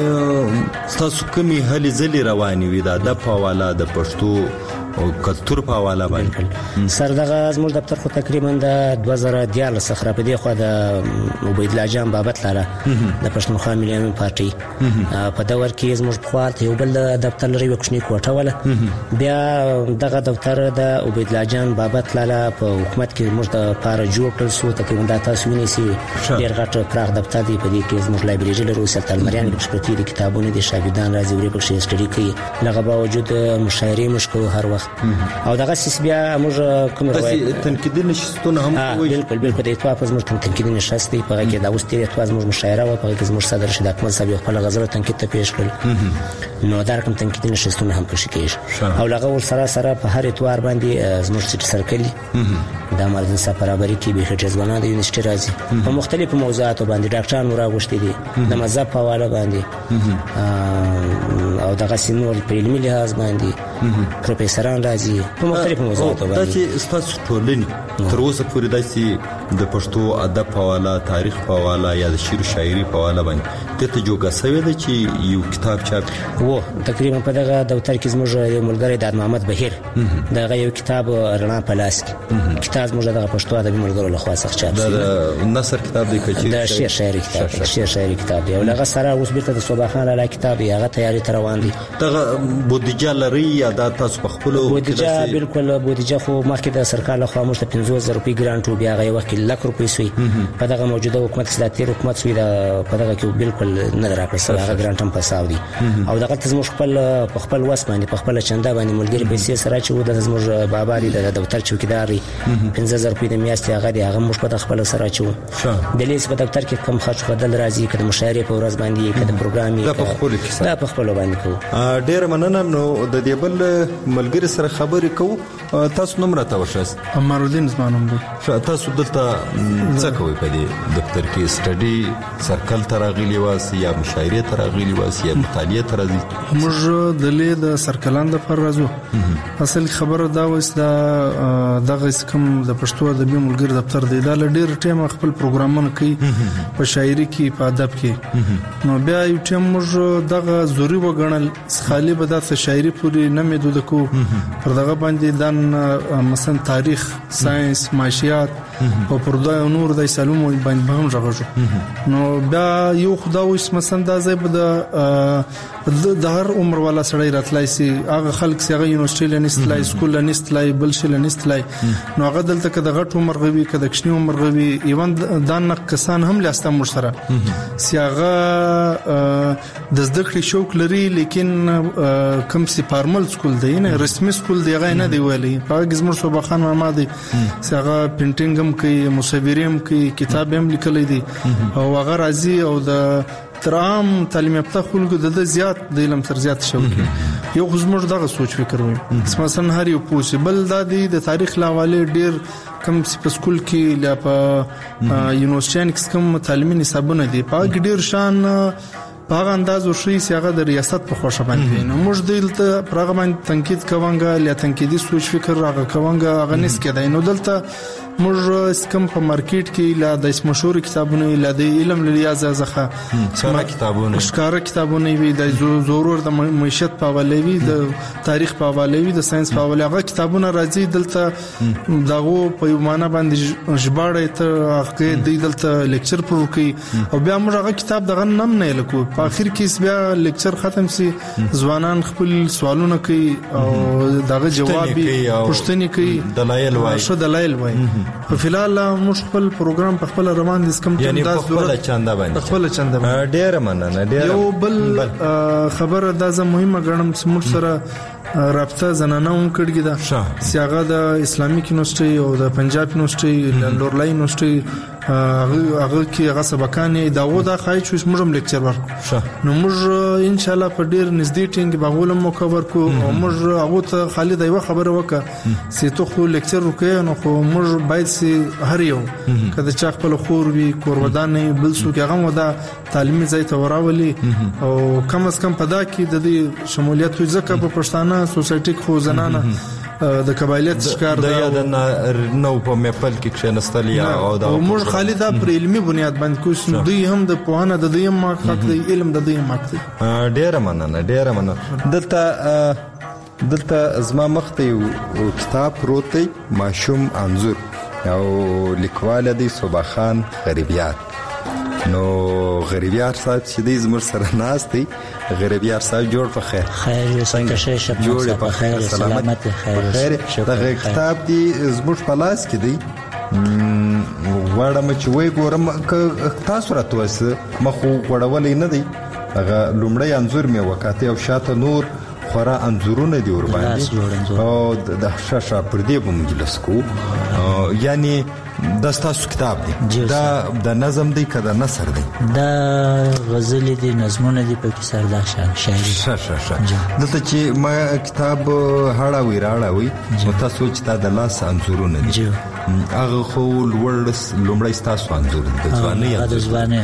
Speaker 3: کې تاسو کومي هلي ځلې رواني وي د ادب په حواله د پښتو او کلتور په حواله باندې
Speaker 7: سر دغه زموږ دفتر خو تقریبا د 2014 څخه په دې خو د عبید الله جان بابت لاله د پښتونخوا ملي پارټي په دور کې زموږ خپل یو بل دفتر لري وکښنی کوټه ولا بیا دغه دفتر د عبید الله جان بابت لاله په حکومت کې موږ د پاره جوړ کړل سو تقریبا د تاسو وینئ چې ډیر غټ پراخ دفتر دی په دې کې زموږ لایبرری لري سلطان مریان د پښتو د کتابونو د شاګردان راځي ورې پکې سټډي کوي لغه باوجود مشاعره مشکو هر وخت او دغه سیس بیا موږ کوم روایت
Speaker 3: تنقیدي نشستونه هم کوي
Speaker 7: بالکل د اتفاق زموږ تنقیدي نشستي په هغه کې د اوستي اتفاق زموږ مشاعره او په هغه کې زموږ صدر رشید اکمل صاحب خپل غزل تنقید ته پیښ کړل نو دا کوم تنقیدي نشستونه هم پکې کېږي او لغه ور سره په هر اتوار باندې زموږ سټ سرکلي د مارزن سفرابري کې به ځوانان د یونیورسيټي راځي په مختلفو موضوعاتو باندې ډاکټران راغوښتي دي د مذهب په حواله باندې او دغه سینور په علمي لحاظ باندې پروفیسوران راځي په مختلفو موضوعاتو باندې
Speaker 3: دا چې ستاسو ټولنې تر اوسه پورې داسې د پښتو ادب په حواله تاریخ په حواله یا د شعر و شاعري په حواله باندې ته جوګه سوي ده چې یو کتاب چاپ
Speaker 7: وو تقریبا په دغه دفتر کې زموږ یو ملګری د محمد بهیر دغه یو کتاب رڼا په لاس کې کتاب زموږ دغه پښتو ادبي ملګرو له خوا څخه چاپ شوی
Speaker 3: د نثر کتاب دی کچې
Speaker 7: د شعر شاعري کتاب شعر شاعري کتاب دی او لغه سره اوس بیرته د صبح خان لاله کتاب یې هغه تیاری تر روان دي
Speaker 3: دغه بودیجه لري یا د تاسو په خپل
Speaker 7: بودیجه بالکل بودیجه خو مخکې د سرکار له خوا موږ ته 50000 روپۍ ګرانټ او بیا غي وکیل لک روپۍ سوی په دغه موجوده حکومت کې د تیر حکومت سوی د په دغه کې بالکل نه راکړل هغه ګرانټ هم پساو دي او دغه زموږ خپل واس باندې په خپل چنده باندې ملګری پیسې سره چې و د زموږ بابا دی د دفتر چوکیدار 15000 روپۍ د میاشتې هغه دی هغه موږ په خپل سره چو د لیس په دفتر کې کم خرج بدل راځي کله مشاعره په ورځ باندې کله پروګرام دا په خپل باندې کو
Speaker 3: ډیر مننه نو د دې بل ملګری سره خبرې کوو تاسو نوم راته وښاست
Speaker 8: امرالدین زمانوم دی
Speaker 3: تاسو دلته څه کوئ په دې دفتر کې سټډي سرکل تراغلی واس یا مشاعره تراغلی واس یا مطالعه ترازی
Speaker 8: موږ د لید سرکلان د پر راځو اصل خبره دا وس دا دغه کوم د پښتو ادبي ملګری دفتر دی دا ډیر ټیم خپل پروګرامونه کوي په شاعري کې په ادب کې نو بیا یو ټیم موږ دغه ضروري وګڼل خالی به د شاعري پوری نه مې د کو پر دغه باندې دان مثلا تاریخ ساينس معاشيات او پردا نور د سالوم باندې به هم راغجو نو بیا یو خدا وس مثلا دا زې د هر عمر والا سړی راتلای سي هغه خلک چې هغه یونیورسيټي لنستلای سکول لنستلای بل شي لنستلای نو هغه دلته کده غټ عمر غوي کده کښنی عمر غوي ایوان دان کسان هم لاسته مشره سیاغه د زده کړې شوق لري لیکن کم سي فارمل سکول دی نه رسمي سکول دی غي نه دی ویلي په گزمر صبح خان محمد سیاغه پینټینګ هم کوي مصوري هم کوي کتاب هم لیکل دي او هغه راځي او د ترام تعلیم یافته خلکو د زیات د علم سر زیات شوق یو خزمر دغه سوچ فکر وي مثلا هر یو پوسیبل د تاریخ لاواله ډیر کم په سکول کې لا په یونیورسيټي کې کوم تعلیمي نصابونه دي په ډیر شان په هغه انداز او شي چې هغه د ریاست په خوښه باندې نو موږ دلته پرغه باندې تنقید کوونګه یا تنقیدي سوچ فکر راغه کوونګه هغه نس کېدای نو دلته موږ سکم په مارکیټ کې لا د مشهور کتابونه لا د علم لیاز ازخه
Speaker 3: سما کتابونه
Speaker 8: ښکارا کتابونه وي د ضرور د معیشت په حواله وي د تاریخ په حواله وي د ساينس په حواله هغه کتابونه راځي دلته دغه په یو معنا باندې ژباړه ته هغه د دلته لیکچر پر کوي او بیا موږ هغه کتاب دغه نم نه لیکو په اخر کې بیا لیکچر ختم سي ځوانان خپل سوالونه کوي او دغه جواب پوښتنې کوي
Speaker 3: دلایل وایي
Speaker 8: شو دلایل وایي په فلال موږ خپل پروګرام په خپل روان دي کوم
Speaker 3: ټیم دا خپل چنده باندې
Speaker 8: خپل چنده باندې
Speaker 3: ډیر مننه ډیر
Speaker 8: یو بل خبره دا زه مهمه ګڼم چې موږ سره رابطه زنانه هم کړی دا سیاغه د اسلامي یونیورسيټي او د پنجاب یونیورسيټي لورلای یونیورسيټي هغه کې هغه سبقانې دا و دا خای چې موږ هم لیکچر ورکو نو موږ ان شاء الله په ډیر نږدې ټینګ باغول مو کور کو او موږ هغه ته خالد ایو خبره وکړه چې ته خو لیکچر وکې نو خو موږ باید سي هر یو کله چې خپل خور وی کورودانې بل څوک هغه ودا تعلیمي ځای ته وراولي او کم از کم پدا کې د دې شمولیت ځکه په پښتانه سوسایټي خو زنانه د قبایلیت ښکار
Speaker 3: د نو په میپل کې کښېنستل یا او دا
Speaker 8: موږ خالي دا پر علمي بنیاد باندې کوو دوی هم د پوهانه د دوی هم حق دی علم د دوی هم حق دی.
Speaker 3: ډېره مننه. دلته زما مخ ته یو کتاب پروت دی ماشوم انځور او لیکوال دی صبح خان غریبیار. نو غریبیار صاحب چې دی زموږ سره ناست دی. غریبیار صاحب جوړ په خیر.
Speaker 9: خیر څنګه شې شپ
Speaker 3: جوړ په خیر سلامت خیر. دا کتاب دی زموږ په لاس کې دی. غواړم چې وای ګورم تاسو راته وسه مخ وړولې نه دی. هغه لومړی انځور مې وکاته او شاته نور خورا انځورونه دی ور باندې او د شاشه پر دې به مجلس کو. یعنی دا ستاسو کتاب دی؟ دا د نظم دی که د نثر دی؟
Speaker 9: دا غزل دی، نظمونه دی، پکې سردار شاعري.
Speaker 3: دلته چې ما کتاب هاړاوي راړاوي نو تاسو چې دا د لاس انځورونه دي هغه خو لومړی ستاسو انځور دی د ځوانۍ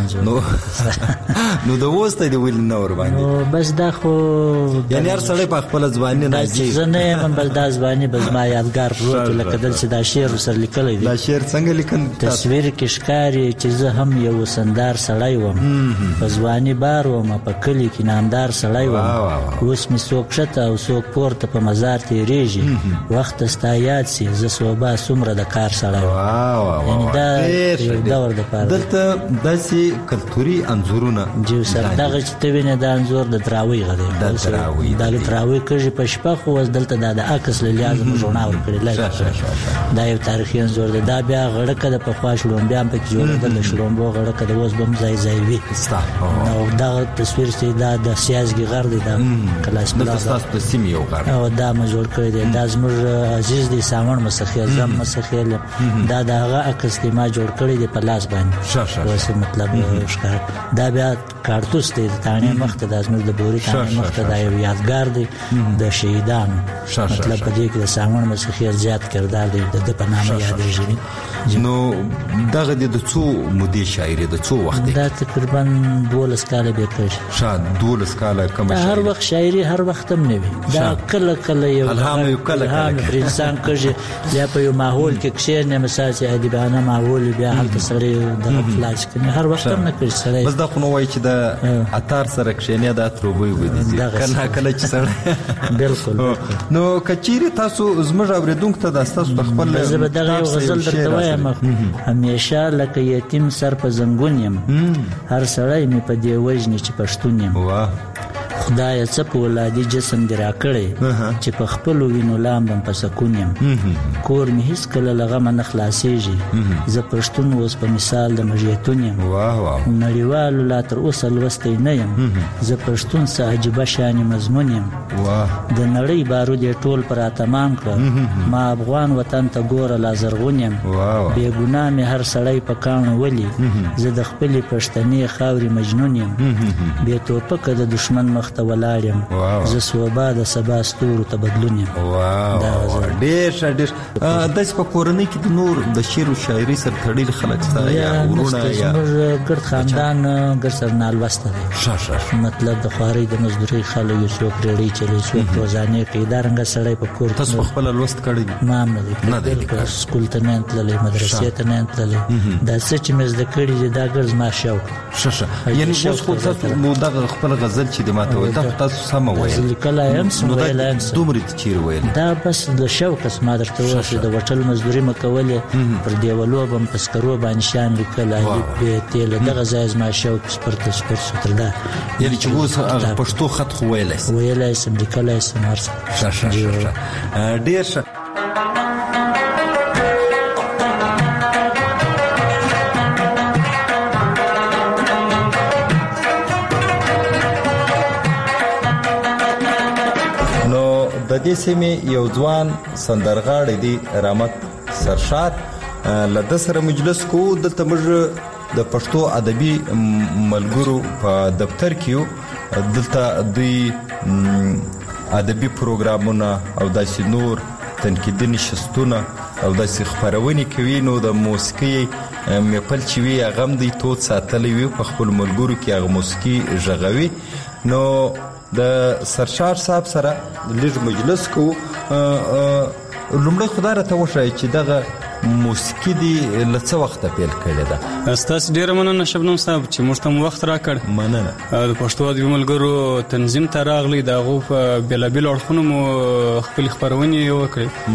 Speaker 3: انځور. نو د اوس ته دی ویل نه ور باندې
Speaker 9: بس دا خو
Speaker 3: یعنی هر سړی په خپل ځوانۍ راځي.
Speaker 9: زه نه یم بل دا ځواني بس ما یادګار پروت لکه دلته دا شعر سره لیکلی دی.
Speaker 3: دا شعر څنګه لیکل؟
Speaker 9: تصویر کې ښکاري چې زه هم یو سندار سړی وم، په ځواني بار وم، په کلي کې نامدار سړی وم. اوس مې څوک ښکته او څوک پورته په مزار تېرېږي، وخت ستا یاد سي زه صوبا څومره د کار سړی وم. یعنی دا یو دور دپاره
Speaker 3: دلته داسې کلتوري انځورونه
Speaker 9: جو سر دغه چې ته وینې دا انځور د دراوۍ غدی دا دراوۍ کږي په شپه خو اوس دلته دا د عکس له لحاظه موږ رڼا ورکړې. دا یو تاریخي انځور دی. دا بیا غړکه د پخوا شړومبیا هم پکې جوړېدل، د شړومبو غړکه د اوس به هم ځای ځای وي. او دغه تصویر چې دا د سیازګي غر دی دا کلاس
Speaker 3: دلته ستاسو د سیمې یو غر
Speaker 9: او دا مې جوړ کړی دی. دا زموږ عزیز دی ساوڼ مسخیل زم مسخیل دا د هغه عکس دی ما جوړ کړی دی په لاس باندې. اوس مطلب ښکار دا بیا کارتوس دی د تاڼې مخ ته دا زموږ د بوري تاڼې مخ ته دا یو یادګار دی د شهیدانو. مطلب په دې کې د ساوڼ مسخیل زیات کردار دی د په نامه یادېږي.
Speaker 3: نو دغه د څو مودې شاعري د څو وخت دی؟
Speaker 9: دا تقریبا 12 کاله به کړی.
Speaker 3: شاید 12 کاله کوم شاعري؟
Speaker 9: هر وخت شاعري هر وخت هم نه وي. دا کله یو
Speaker 3: الهام یو کله
Speaker 9: انسان کوي یا په یو ماحول کې کښېنه مثلا چې ادیبانه ماحول بیا هلته سړی د خلاص کوي. هر وخت هم نه کوي سړی.
Speaker 3: بس دا خو نو وایي چې د اتار سره کښېنه دا تروبوي ودی کله چې سړی
Speaker 9: بالکل.
Speaker 3: نو کچيري تاسو زموږ اوریدونکو ته د تاسو د خپل
Speaker 9: زه به دغه غزل درته وایم همیشه لکه یتیم سر په زنګون یم، هر سړی مې په دې وژني چې پښتون یم. خدای څه په ولادي جسم دی را کړی چې په خپل وینو لامبم په سکون یم. کور مې هیڅ کله له غمه نه خلاصېږي، زه پښتون اوس په مثال د مژیتون یم. نړیوالو لا تر اوسه لوستی نه یم، زه پښتون څه عجیبه شانې مضمون یم. د نړۍ بارود یې ټول پر اتمام کړه، ما افغان وطن ته ګوره لا زرغون یم. بې ګناه مې هر سړی په کاڼو ولي، زه د خپلې پښتنې خاورې مجنون یم. بې توپکه د دشمن مخ ته ولاړ یم، زه صوبا د سبا ستورو ته بدلون یم.
Speaker 3: ډېر ښه ډېر. داسې په کورنۍ کې د نور د شعر او شاعري سره تړلي خلک ستا یا ورونه یا
Speaker 9: زموږ ګرد خاندان ګرد سره نالوسته دی. مطلب د خوارۍ د مزدورۍ خلک یو څوک ریړۍ چلوي، څوک روزانې کوي. دا رنګه سړی په کور
Speaker 3: تاسو په خپله لوست کړی دی؟
Speaker 9: ما هم نه دی کړی. سکول ته نه یم تللی، مدرسې ته نه یم تللی. دا څه چې مې زده کړي دي دا ګرد زما شوق.
Speaker 3: یعنی اوس خو تاسو نو دغه خپل غزل چې د ماته وایي تاسو سمه وایي
Speaker 9: لیکلی یم ویلی یم
Speaker 3: دومره دې چیرې ویل؟
Speaker 9: دا بس د شوقه ما درته وویل چې د هوټل مزدوري مې کولې، پر دیوالو به م په سکرو باندې شیان لیکل بې تېله. دغه ځای زما شوق سپر سوتر ده.
Speaker 3: یعنې چې اوس پښتو خط خو ویلی سم؟
Speaker 9: ویلی سم، لیکلی سم، هر څه.
Speaker 3: ډېر ښه. د دې سیمې یو ځوان سندرغاړی دی رحمت سرشار، له ده سره مجلس کوو. دلته موږ د پښتو ادبي ملګرو په دفتر کې یو. دلته دوی ادبي پروګرامونه او داسې نور تنقیدي نشستونه او داسې خپرونې کوي. نو د موسیقي میپل چې وي هغه هم دوی تود ساتلی وي، په خپلو ملګرو کې هغه موسیقي غږوي. نو د سرشار صاحب سره لږ مجلس کوو. لومړی خدای راته وښایي چې دغه موسیقي دې له څه وخته پیل کړې ده؟
Speaker 10: ستاسو ډېره مننه شبنم صاحب چې موږ ته وخت راکړ.
Speaker 3: مننه.
Speaker 10: د پښتو ادبي ملګرو تنظیم ته راغلی، د هغو په بېلابېلو اړخونو مو خپلې خپرونې وکړې.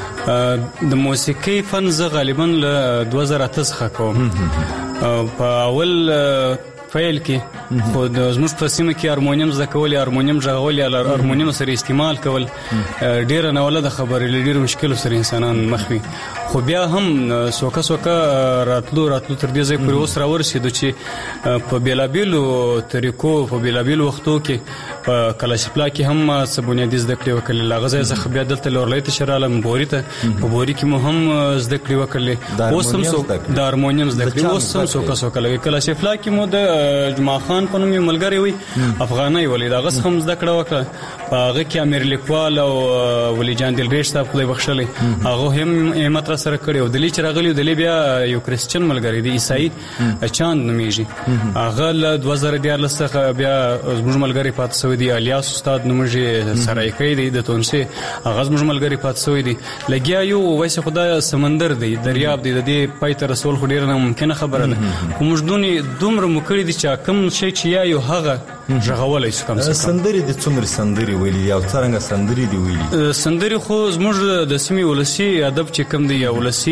Speaker 3: مننه.
Speaker 10: د موسیقۍ فن زه غالبا له 2008 څخه کوم. په اول فعل کې خو زموږ په سیمه کې هارمونیم زده کول، هارمونیم غږول یا هارمونیم سره استعمال کول ډېره ناولده خبرې له ډېرو مشکلو سره انسانان مخ وي. خو بیا هم سوکه راتلو تر دې ځای پورې اوس راورسېدو چې په بېلابېلو طریقو په بېلابېلو وختو کې په کلاشپلا کې هم څه بنیادي زده کړې وکړلې. له هغه ځایه څخه بیا دلته لورلی ته چې رالم بوري ته، په بوري کې مو هم زده کړې وکړلې. اوس هم د هارمونیم زده کړې، اوس هم سوکه لګي. کلاشپلا کې مو د جمعه خان په نوم یو ملګری وي افغاني ولید، هغه څخه هم زده کړه وکړه. په هغه کې امیر لیکوال او ولی جان دلریش صاحب خدای بخښلی، هغه هم همت را سره کړی. او دلی چې راغلی دلی بیا یو کریسچن ملګری دی، عیسائی چاند نومیږي. هغه له 2014 څخه بیا زموږ ملګری پاتې شوی دی، الیاس استاد نومیږي، سرایکی دی د تونسي، هغه زموږ ملګری پاتې شوی دی. لګیا یو وایسه خدای سمندر دی، دریاب دی، د دې پای ته رسول خو ډېره ناممکنه خبره ده. خو موږ دومره مو کړي دي چې کوم شی چې یو هغه غږولی شو. کم څه کم
Speaker 3: سندرې د څومره سندرې ویلي او څرنګه سندرې دي ویلي؟
Speaker 10: سندرې خو زموږ د سیمې ولسي ادب چې کوم دی یا ولسي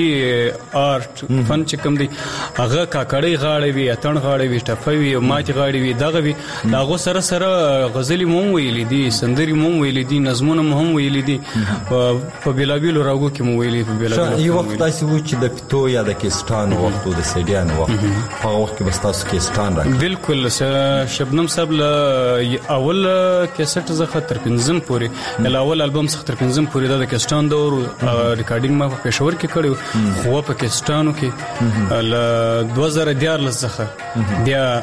Speaker 10: آرټ فن چې کوم دی، هغه کاکړۍ غاړې وي، اتڼ غاړې وي، ټپه وي، ماتې غاړې وي، دغه وي. د هغو سره غزلې مو هم ویلي دي، سندرې مو هم ویلي دي، نظمونه مو هم ویلي دي، په بېلابېلو راګو کې مو ویلي.
Speaker 3: یو وخت داسې و چې د پیتو یا د کیسټانو وخت و د سیډیانو وخت، په هغه وخت کې به ستاسو کیسټان راکړي؟
Speaker 10: بالکل. شبنم صاحب له اول کیسټ څخه تر 5 پورې، له اول البم څخه تر 5 پورې د کیسټان دور ریکارډینګ ما په پېښور کې کړی، خو په کیسټانو کې له 2014 څخه بیا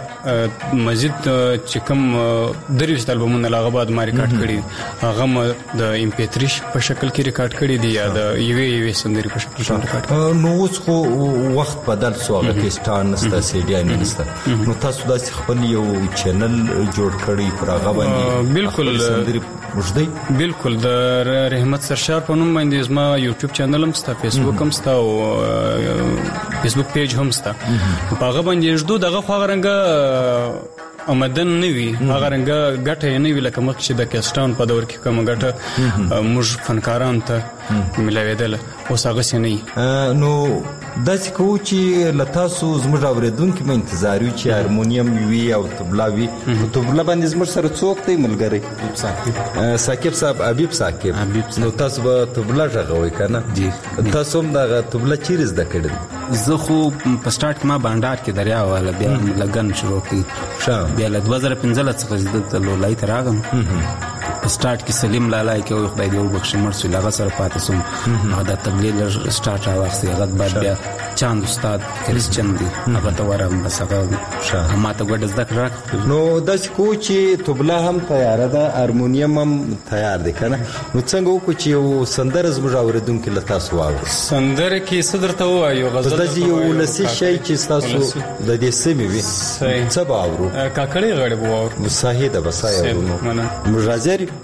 Speaker 10: مزید چې کوم 30 البمونه لا بعد ما ریکارډ کړی، هغه د MP3 په شکل کې ریکارډ کړی دی یا د یوې سندرې په شکل کې ریکارډ کړی.
Speaker 3: نو اوس خو وخت بدل شو، هغه کیسټان نشته، سیډیان نشته، نو تاسو داسې خپل یو چینل جوړ کړی پر هغه باندې؟
Speaker 10: بالکل
Speaker 3: مجدي.
Speaker 10: بالکل. د رحمت سرشار په نوم باندې زما یوټیوب چینل هم ستا، فیسبوک هم ستا او فیسبوک پیج هم ستا. په هغه باندې جوړ دغه خو هغه آمدن نه وي، هغه رنګه ګټه یې نه وي لکه مخکې چې د کیسټان په دور کې کومه ګټه موږ فنکاران ته ملاوېدله، اوس هغسې نه وي.
Speaker 3: نو داسې کوو چې له تاسو زموږ اورېدونکي به انتظار وي چې هارمونیم وي او طبله وي. په طبله باندې زموږ سره څوک دی ملګری؟ ثاقب صاحب، حبیب ثاقب. نو تاسو به طبله غږوئ که نه؟ تاسو هم دغه طبله چیرې زده کړې ده؟
Speaker 11: زه خو په سټارټ کې ما بانډار کې دریا واله، بیا لګن شروع کړي، بیا له 2015 څخه دلته لولای ته راغم. په سټارټ کې سلیم لالا کې وي، خدای دې وبخښي، مړ شو، هغه سره پاتې شوم. هغه د تبلیغ سټارټ راواخیست، هغه بعد بیا چاند استاد کریسچن دی، هغه ته ورغلم، بس هغه ما ته ګوډه زده کړه.
Speaker 3: نو داسې کوو چې طبله هم تیاره ده، هارمونیم هم تیار دی که نه؟ نو څنګه وکړو چې یو سندره زموږ اورېدونکي له تاسو واوري؟
Speaker 10: سندره کې څه درته ووایو؟ غزل
Speaker 3: داسې یو ولسي شی چې ستاسو د دې سیمې وي، څه به اورو؟
Speaker 10: کاکړۍ غاړې به واورو.
Speaker 3: صحیح ده، بس موږ حاضر یو.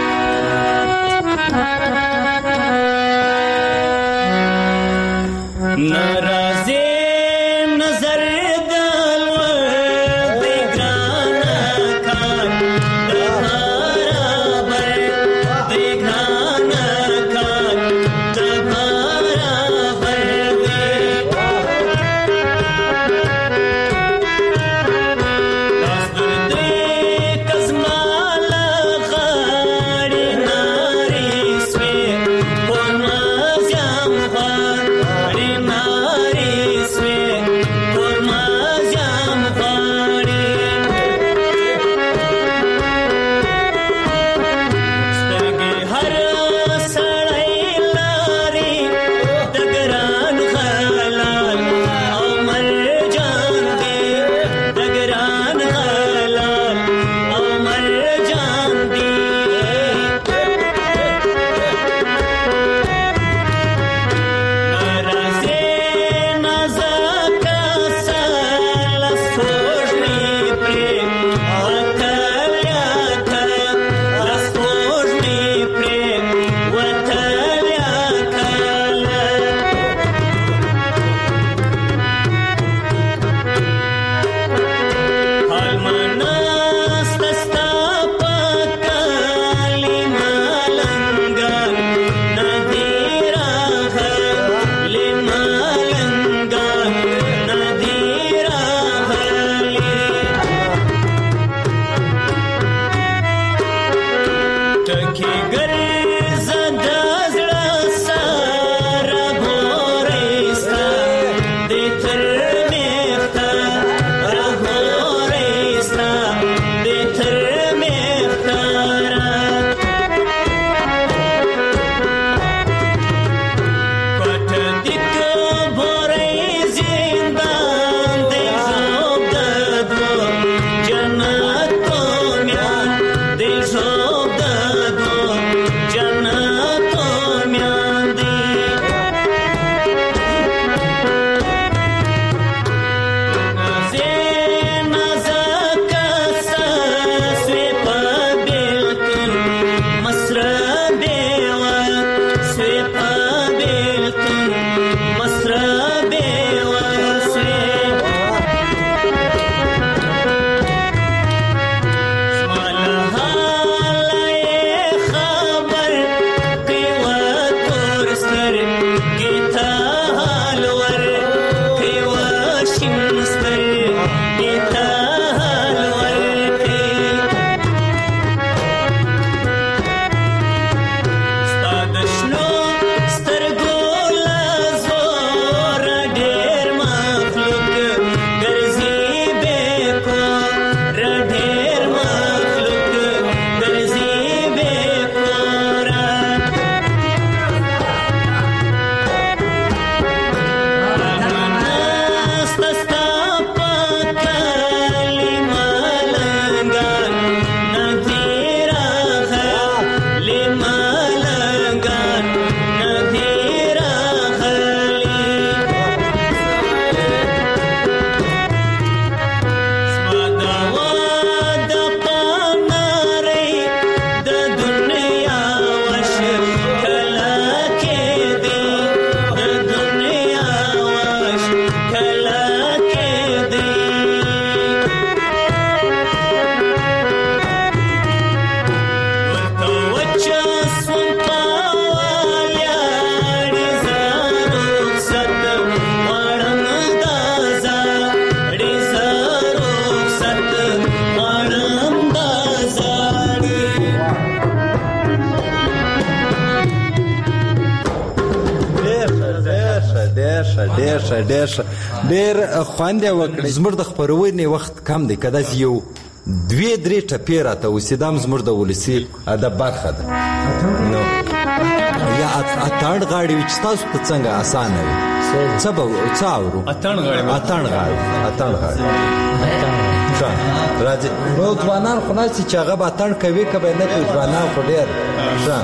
Speaker 5: ناراضي نظر دلور دیگرانا کان دبارا بر دیگرانا کان دبارا بر داس دردی کزمال خان
Speaker 3: ډېر خوند یې وکړ. زموږ د خپرونې وخت کم دی، که داسې یو 2-3 ټپې راته وسي، دا هم زموږ د ولسي ادب برخه ده. نو یا اتڼ غاړې وي چې تاسو ته څنګه اسانه وي؟ څه اورو؟ اتڼ غاړې راځي. نو ځوانان خو ناستي چې هغه به اتڼ کوي که به نه کوي؟ ځوانان خو ډېر ښه.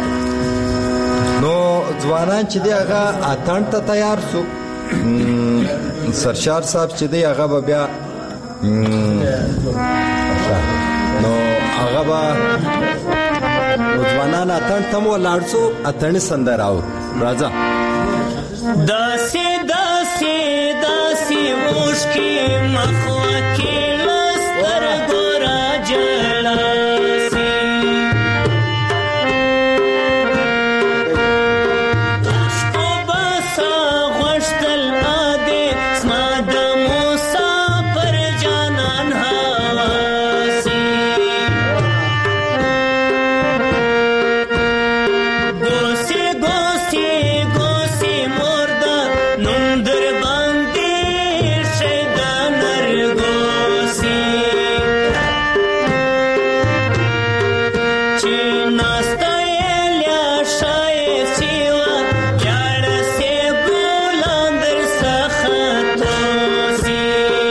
Speaker 3: نو ځوانان چې دی هغه اتڼ ته تیار سو. سرشار صاحب چې دی هغه به بیا نو هغه به ځوانان اتڼ ته مو ولاړ سو. اتڼي سندره اورو. راځه.
Speaker 5: داسې داسې داسې اوښکې مخوکې له سترګو راجلاسې، اوښکو به سا غوښتل ادې زما د مسافر جانان هواسې، ګوسې ګوسې ګوسې مرده نوم در باندې ښه د نرګوسې، چې ناسته یې لیا ښایستې وه جاړه سې ګلان در څخه توسې،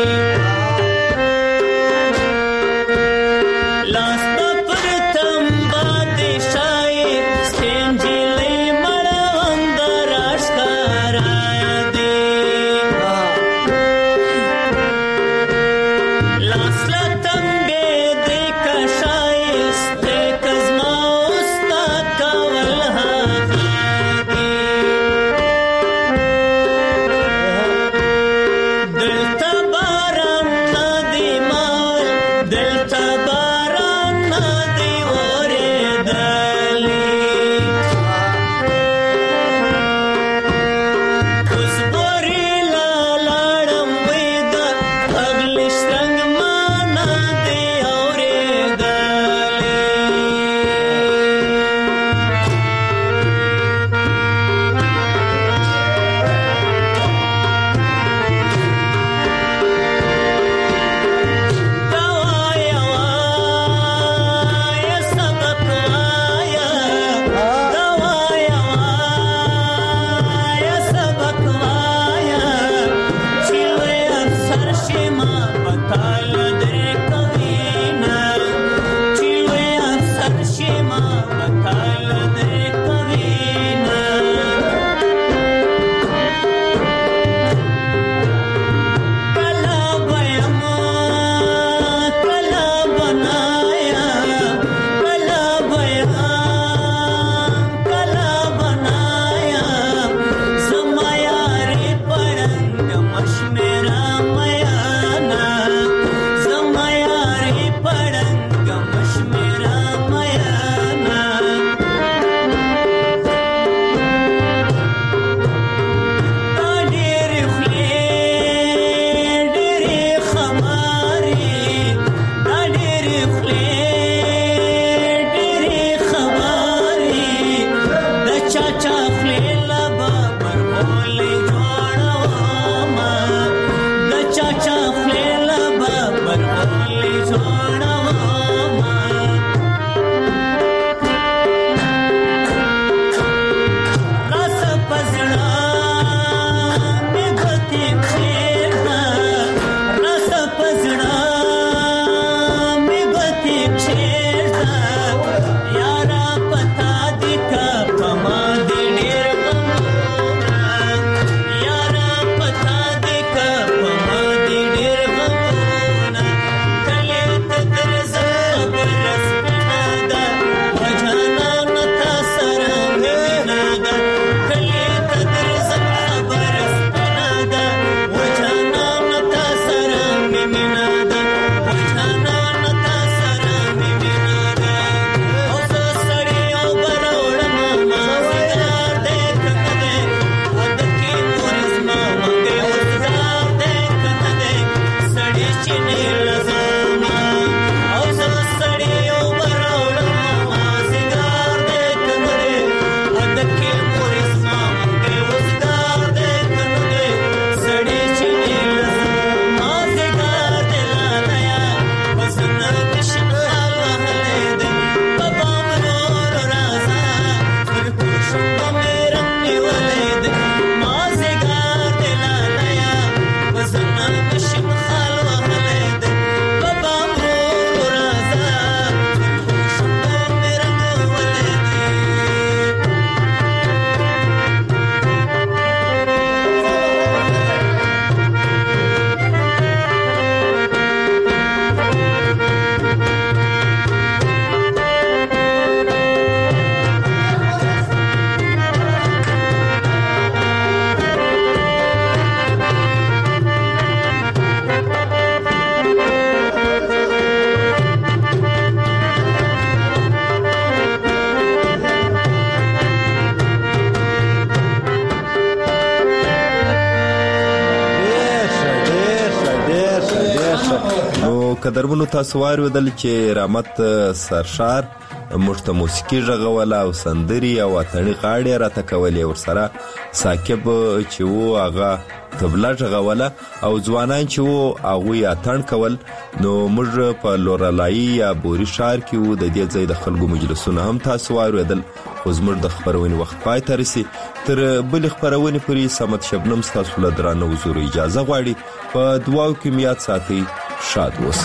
Speaker 5: لاس به پر تمبه دې ښایستې نجلۍ مړونده راښکاره دې، لاس له تمبې دې که ښایستې که زما استاد کول هغه دې، دلته باران نه دی مال، دلته باران نه دی اورېدلی، اوس بورې له لاړم ویده اغلې شرنګ ما نه دی اورېدلی. دا وایه وایه سبق وایه، دا وایه وایه سبق وایه، چې لوی افسر شمه په تال درې کوینه، چې لوی افسر شمه په تال درې کوینه. کله به یمه کله به نایم، کله به یم کله به نایم، زما یارې پړنګ مه شمېره میانه، زما یارې پړنګ مه شمېره میانه. دا ډېرې خولې ډېرې خمارې، دا ډېرې خولې ډېرې خبرې، د چا چا خولې له به برغولې جوړومه، د چا چا خولې له به برغولې جوړومه. راسه په زړه مې ګوتې کښېږده، راسه په زړه مې ګوتې کښېږده، یاره په تا دې که په ما دې
Speaker 3: قدرمنو تاسو واورېدل چې رحمت سرشار موږ ته موسیقي غږوله او سندري او اتڼي غاړې راته کولې، ورسره ثاقب چې و هغه طبله غږوله او ځوانان چې و هغوی اتڼ کول. نو موږ په لورلایي یا بوري ښار کې و، د دې ځای د خلکو مجلسونه هم تاسو واورېدل. خو زموږ د خپرونې وخت پای ته رسي. تر بلې خپرونې پورې صمد شبنم ستاسو له درانه حضور اجازه غواړي. په دعاو کې مې یاد ساتئ. شاد اوسئ.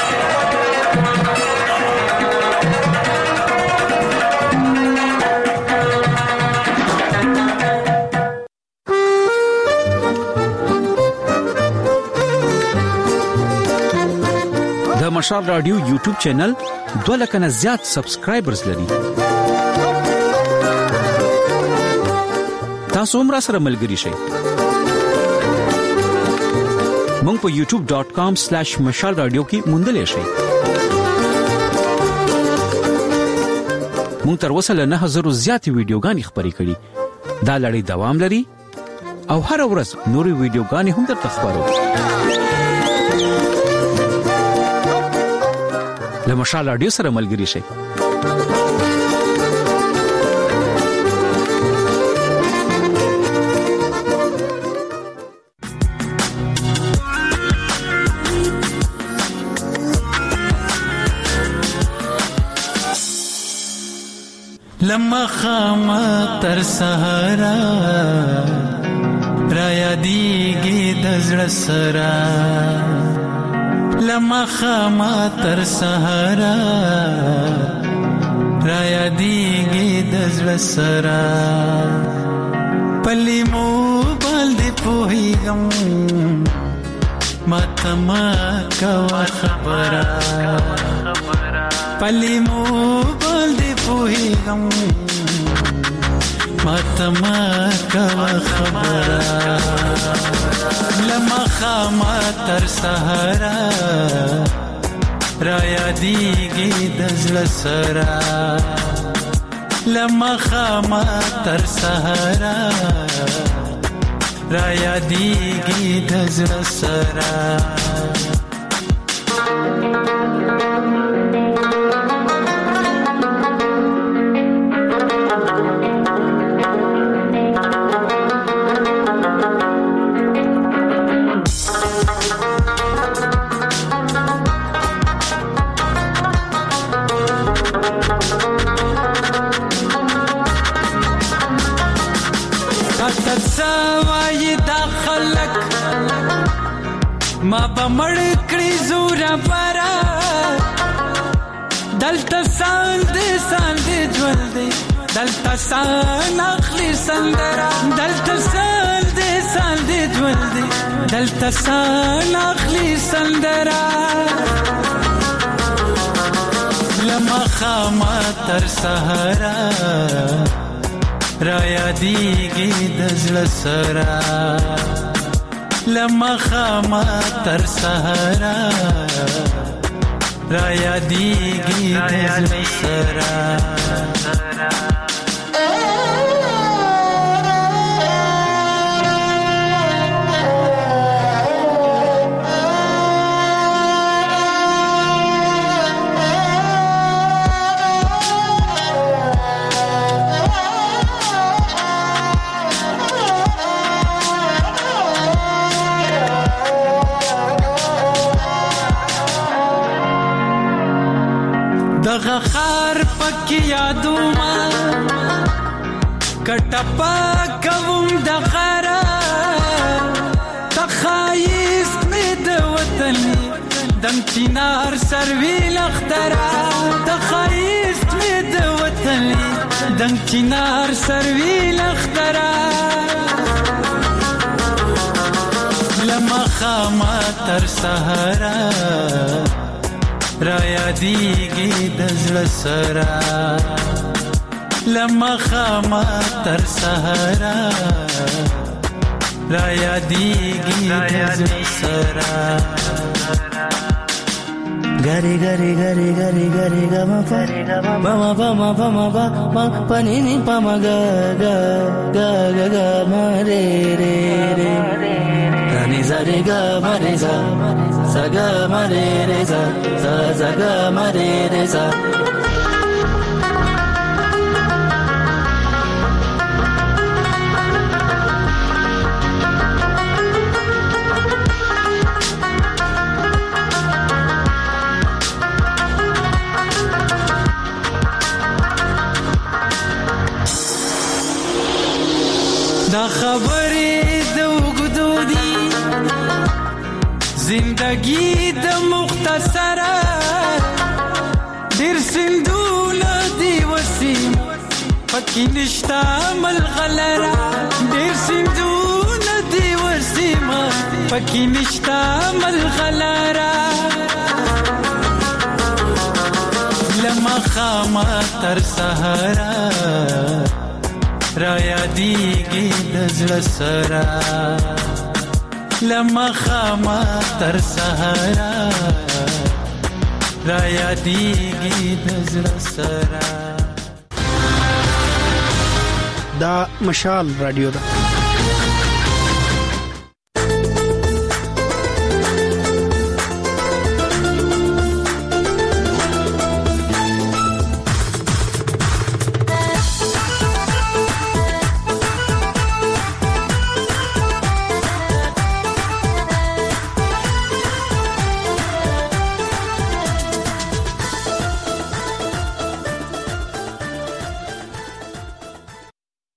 Speaker 1: د مشال رادیو یوټیوب چینل 2 لک نه زیات سبسکرایبرز لري. تاسو هم را سره ملګري شئ. مونږ په youtube.com/مشال رادیو کې موندلې شئ. مونږ تر اوسه له 9000 زیاتې ویډیوګانې خپرې کړې. دا لړۍ دوام لري او هر ورځ نورې ویډیوګانې هم درته خپرو. له مشال رادیو سره ملګري شئ.
Speaker 5: لما خاما تر سهارا را یادیږي د زړه سره، لما خاما تر سهارا را یادیږي د زړه سره، پلی مو باندې پوهیږم ماته ما کوه خبره، پلی مو باندې پوهیږم ماته ما کوه خبره، لما خاما تر سهارا را یادیږي د زړه سره، لما خاما تر سهارا را یادیږي د زړه سره. ما بمړ کړی زورا پرا دلته سال دې ژوند دې دلته سال اخلي سندرا، دلته سال دې ژوند دې دلته سال اخلي سندرا، لما خاما تر سهارا را یادیږي د زړه سره، لما خاما تر سهارا را یادیږي د زړه سره. دغه خار پکې یادوما کټپا کوم د غرا تخایست مې د وطن دم چینار سروي لخترا، تخایست مې د وطن دم چینار سروي لخترا، لما خاما تر سهارا را یادیږي د زړه سره، لما خاما تر سهارا را یادیږي د زړه سره.
Speaker 12: gari gari gari gari gari gama pa mama mama mama ma pani ni pa ma ga ga ga ga ga ma re re re ga ni za re ga ma re za ga ma re re sa ga ma re re sa.
Speaker 5: دا خبرې د وګدو دي زندگی د مختصره ډېر سندونه دی وسیم پکې نشتا ملغلره ډېر سندونه دی وسیم پکې نشتا ملغلره لما خامه تر سهاره را یادیږي د زړه سره لما خامه تر سهاره را یادیږي د زړه سره.
Speaker 13: دا مشال رادیو ده.